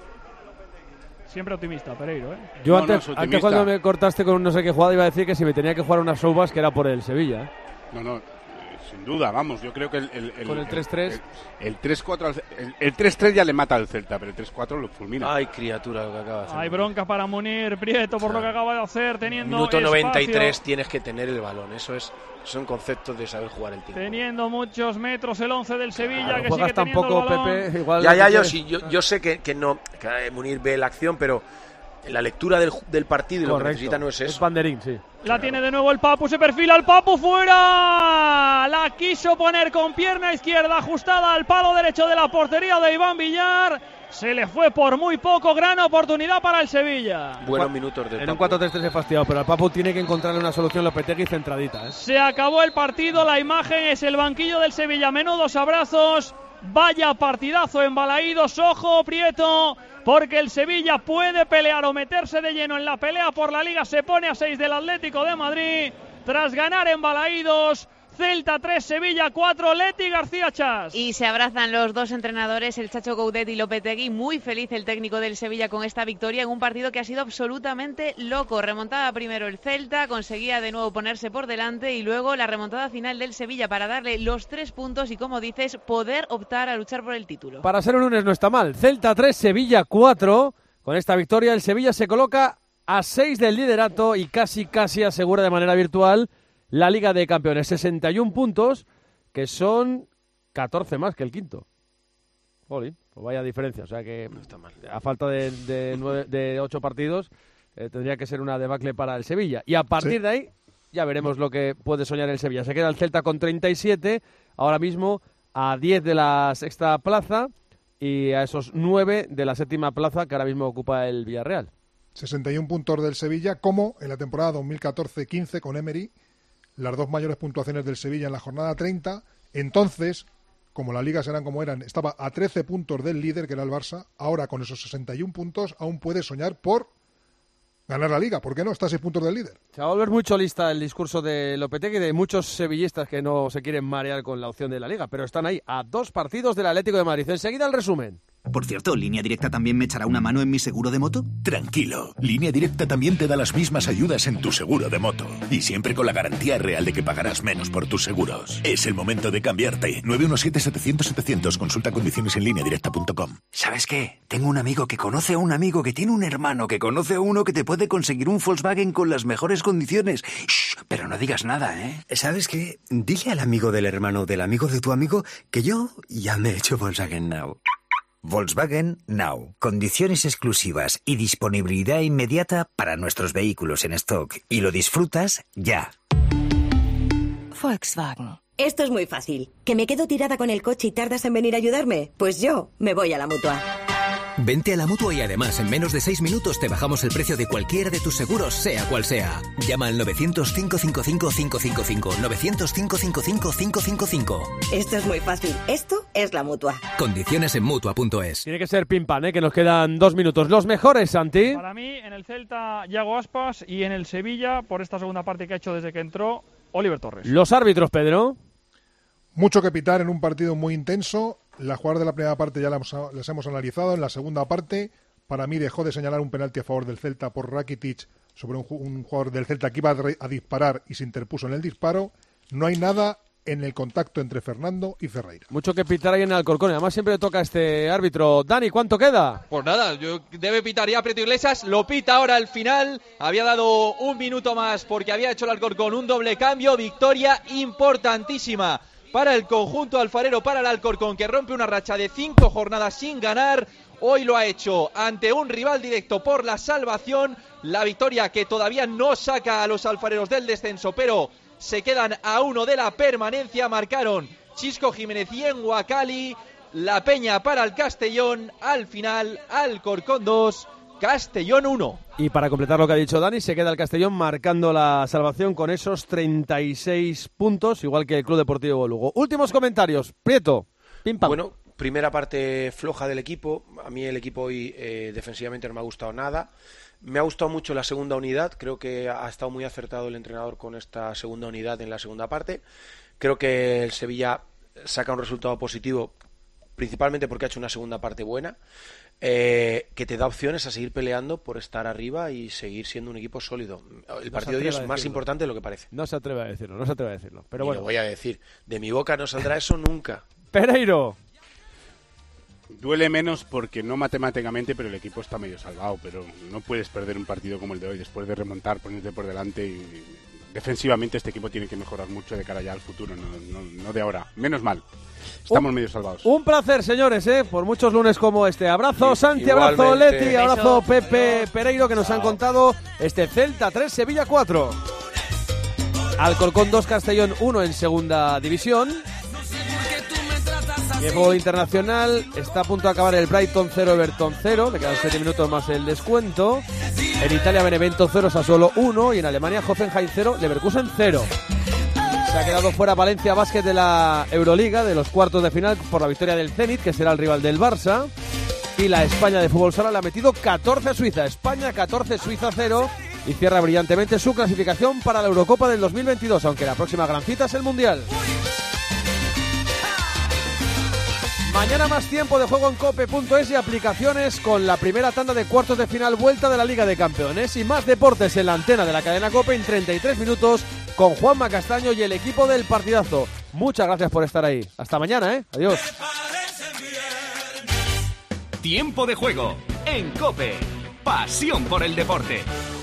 Siempre optimista, Pereiro, ¿eh? Yo no, antes, no, antes cuando me cortaste con no sé qué jugada iba a decir que si me tenía que jugar unas soubas que era por el Sevilla, ¿eh? No, no, sin duda, vamos, yo creo que el... el, el con el tres tres... El, el tres cuatro, el, el tres tres ya le mata al Celta, pero el tres cuatro lo fulmina. Ay, criatura, lo que acaba de hacer. Hay bronca para Munir Prieto por lo que acaba de hacer, teniendo Minuto noventa y tres espacio. tienes que tener el balón, eso es, son conceptos de saber jugar el tiempo. Teniendo muchos metros el once del Sevilla, claro, que juegas sigue teniendo tampoco, el balón. Pepe, igual ya, ya, yo, quieres... sí, yo, yo sé que, que no, que Munir ve la acción, pero la lectura del, del partido y Correcto. lo que necesita no es eso. Es banderín, sí. La Claro. tiene de nuevo el Papu, se perfila el Papu, fuera. La quiso poner con pierna izquierda ajustada al palo derecho de la portería de Iván Villar. Se le fue por muy poco, gran oportunidad para el Sevilla. Buenos minutos del En Papu. un cuatro tres tres he fastidiado, pero al Papu tiene que encontrarle una solución Lopetegui centradita, ¿eh? Se acabó el partido, la imagen es el banquillo del Sevilla, menudos abrazos. Vaya partidazo en Balaídos, ojo Prieto, porque el Sevilla puede pelear o meterse de lleno en la pelea por la Liga, se pone a seis del Atlético de Madrid, tras ganar en Balaídos. Celta tres, Sevilla cuatro, Leti García Chas. Y se abrazan los dos entrenadores, el Chacho Coudet y Lopetegui. Muy feliz el técnico del Sevilla con esta victoria en un partido que ha sido absolutamente loco. Remontaba primero el Celta, conseguía de nuevo ponerse por delante y luego la remontada final del Sevilla para darle los tres puntos y, como dices, poder optar a luchar por el título. Para ser un lunes no está mal. Celta tres, Sevilla cuatro. Con esta victoria el Sevilla se coloca a seis del liderato y casi casi asegura de manera virtual la Liga de Campeones, sesenta y un puntos, que son catorce más que el quinto. Jolín, pues vaya diferencia. O sea que No está mal. a falta de, de, nueve, de ocho partidos eh, tendría que ser una debacle para el Sevilla. Y a partir Sí. de ahí ya veremos lo que puede soñar el Sevilla. Se queda el Celta con treinta y siete, ahora mismo a diez de la sexta plaza y a esos nueve de la séptima plaza que ahora mismo ocupa el Villarreal. sesenta y un puntos del Sevilla, como en la temporada dos mil catorce quince con Emery, las dos mayores puntuaciones del Sevilla en la jornada treinta. Entonces, como las ligas eran como eran, estaba a trece puntos del líder, que era el Barça. Ahora, con esos sesenta y un puntos, aún puede soñar por ganar la Liga. ¿Por qué no? Está a seis puntos del líder. Se va a volver mucho lista el discurso de Lopetegui y de muchos sevillistas que no se quieren marear con la opción de la Liga, pero están ahí a dos partidos del Atlético de Madrid. Enseguida el resumen. Por cierto, ¿Línea Directa también me echará una mano en mi seguro de moto? Tranquilo, Línea Directa también te da las mismas ayudas en tu seguro de moto. Y siempre con la garantía real de que pagarás menos por tus seguros. Es el momento de cambiarte. nueve uno siete, setecientos, setecientos. Consulta condiciones en línea directa punto com. ¿Sabes qué? Tengo un amigo que conoce a un amigo que tiene un hermano que conoce a uno que te puede conseguir un Volkswagen con las mejores condiciones. Shh, pero no digas nada, ¿eh? ¿Sabes qué? Dile al amigo del hermano del amigo de tu amigo que yo ya me he hecho Volkswagen Now. Volkswagen Now. Condiciones exclusivas y disponibilidad inmediata para nuestros vehículos en stock. Y lo disfrutas ya. Volkswagen. Esto es muy fácil. ¿Que me quedo tirada con el coche y tardas en venir a ayudarme? Pues yo me voy a la Mutua. Vente a la Mutua y además en menos de seis minutos te bajamos el precio de cualquiera de tus seguros, sea cual sea. Llama al novecientos, cinco cinco cinco, cinco cinco cinco. novecientos, cinco cinco cinco, cinco cinco cinco. Esto es muy fácil. Esto es la Mutua. Condiciones en Mutua punto es. Tiene que ser pim pam, ¿eh? Que nos quedan dos minutos. Los mejores, Santi. Para mí, en el Celta, Yago Aspas, y en el Sevilla, por esta segunda parte que ha hecho desde que entró, Oliver Torres. Los árbitros, Pedro. Mucho que pitar en un partido muy intenso. Las jugadas de la primera parte ya las, las hemos analizado. En la segunda parte, para mí dejó de señalar un penalti a favor del Celta por Rakitic sobre un, un jugador del Celta que iba a, re, a disparar y se interpuso en el disparo. No hay nada en el contacto entre Fernando y Ferreira. Mucho que pitar ahí en Alcorcón. Además siempre le toca a este árbitro. Dani, ¿cuánto queda? Pues nada, yo, debe pitar ya Prieto Iglesias. Lo pita ahora al final. Había dado un minuto más porque había hecho el Alcorcón un doble cambio. Victoria importantísima para el conjunto alfarero, para el Alcorcón, que rompe una racha de cinco jornadas sin ganar. Hoy lo ha hecho ante un rival directo por la salvación. La victoria que todavía no saca a los alfareros del descenso, pero se quedan a uno de la permanencia. Marcaron Chisco Jiménez y Enguacali. La Peña para el Castellón. Al final, Alcorcón dos, Castellón uno. Y para completar lo que ha dicho Dani, se queda el Castellón marcando la salvación con esos treinta y seis puntos, igual que el Club Deportivo Lugo. Últimos comentarios. Prieto, pim pam. Bueno, primera parte floja del equipo. A mí el equipo hoy eh, defensivamente no me ha gustado nada. Me ha gustado mucho la segunda unidad. Creo que ha estado muy acertado el entrenador con esta segunda unidad en la segunda parte. Creo que el Sevilla saca un resultado positivo, principalmente porque ha hecho una segunda parte buena. Eh, que te da opciones a seguir peleando por estar arriba y seguir siendo un equipo sólido. El partido de hoy es más importante de lo que parece. No se atreve a decirlo, no se atreve a decirlo. Pero y bueno, lo voy a decir. De mi boca no saldrá eso nunca. Pereiro. Duele menos porque no matemáticamente, pero el equipo está medio salvado. Pero no puedes perder un partido como el de hoy después de remontar, ponerte por delante. Y, y defensivamente este equipo tiene que mejorar mucho de cara ya al futuro, no, no, no de ahora. Menos mal. Estamos un, medio salvados. Un placer, señores, ¿eh? Por muchos lunes como este. Abrazo, Santi, igualmente. Abrazo, Leti, abrazo, Pepe, Pereiro, que nos Chao. han contado este Celta tres, Sevilla cuatro. Alcorcón dos, Castellón uno en segunda división. Y el juego internacional está a punto de acabar el Brighton cero, Everton cero. Le quedan siete minutos más el descuento. En Italia, Benevento cero, Sassuolo uno. Y en Alemania, Hoffenheim cero, Leverkusen cero. Se ha quedado fuera Valencia Basket de la Euroliga, de los cuartos de final, por la victoria del Zenit, que será el rival del Barça. Y la España de fútbol sala le ha metido catorce a Suiza. España catorce, Suiza cero. Y cierra brillantemente su clasificación para la Eurocopa del dos mil veintidós, aunque la próxima gran cita es el Mundial. Mañana más tiempo de juego en cope punto es y aplicaciones con la primera tanda de cuartos de final, vuelta de la Liga de Campeones, y más deportes en la antena de la cadena COPE en treinta y tres minutos con Juanma Castaño y el equipo del partidazo. Muchas gracias por estar ahí. Hasta mañana, ¿eh? Adiós. Tiempo de juego en COPE. Pasión por el deporte.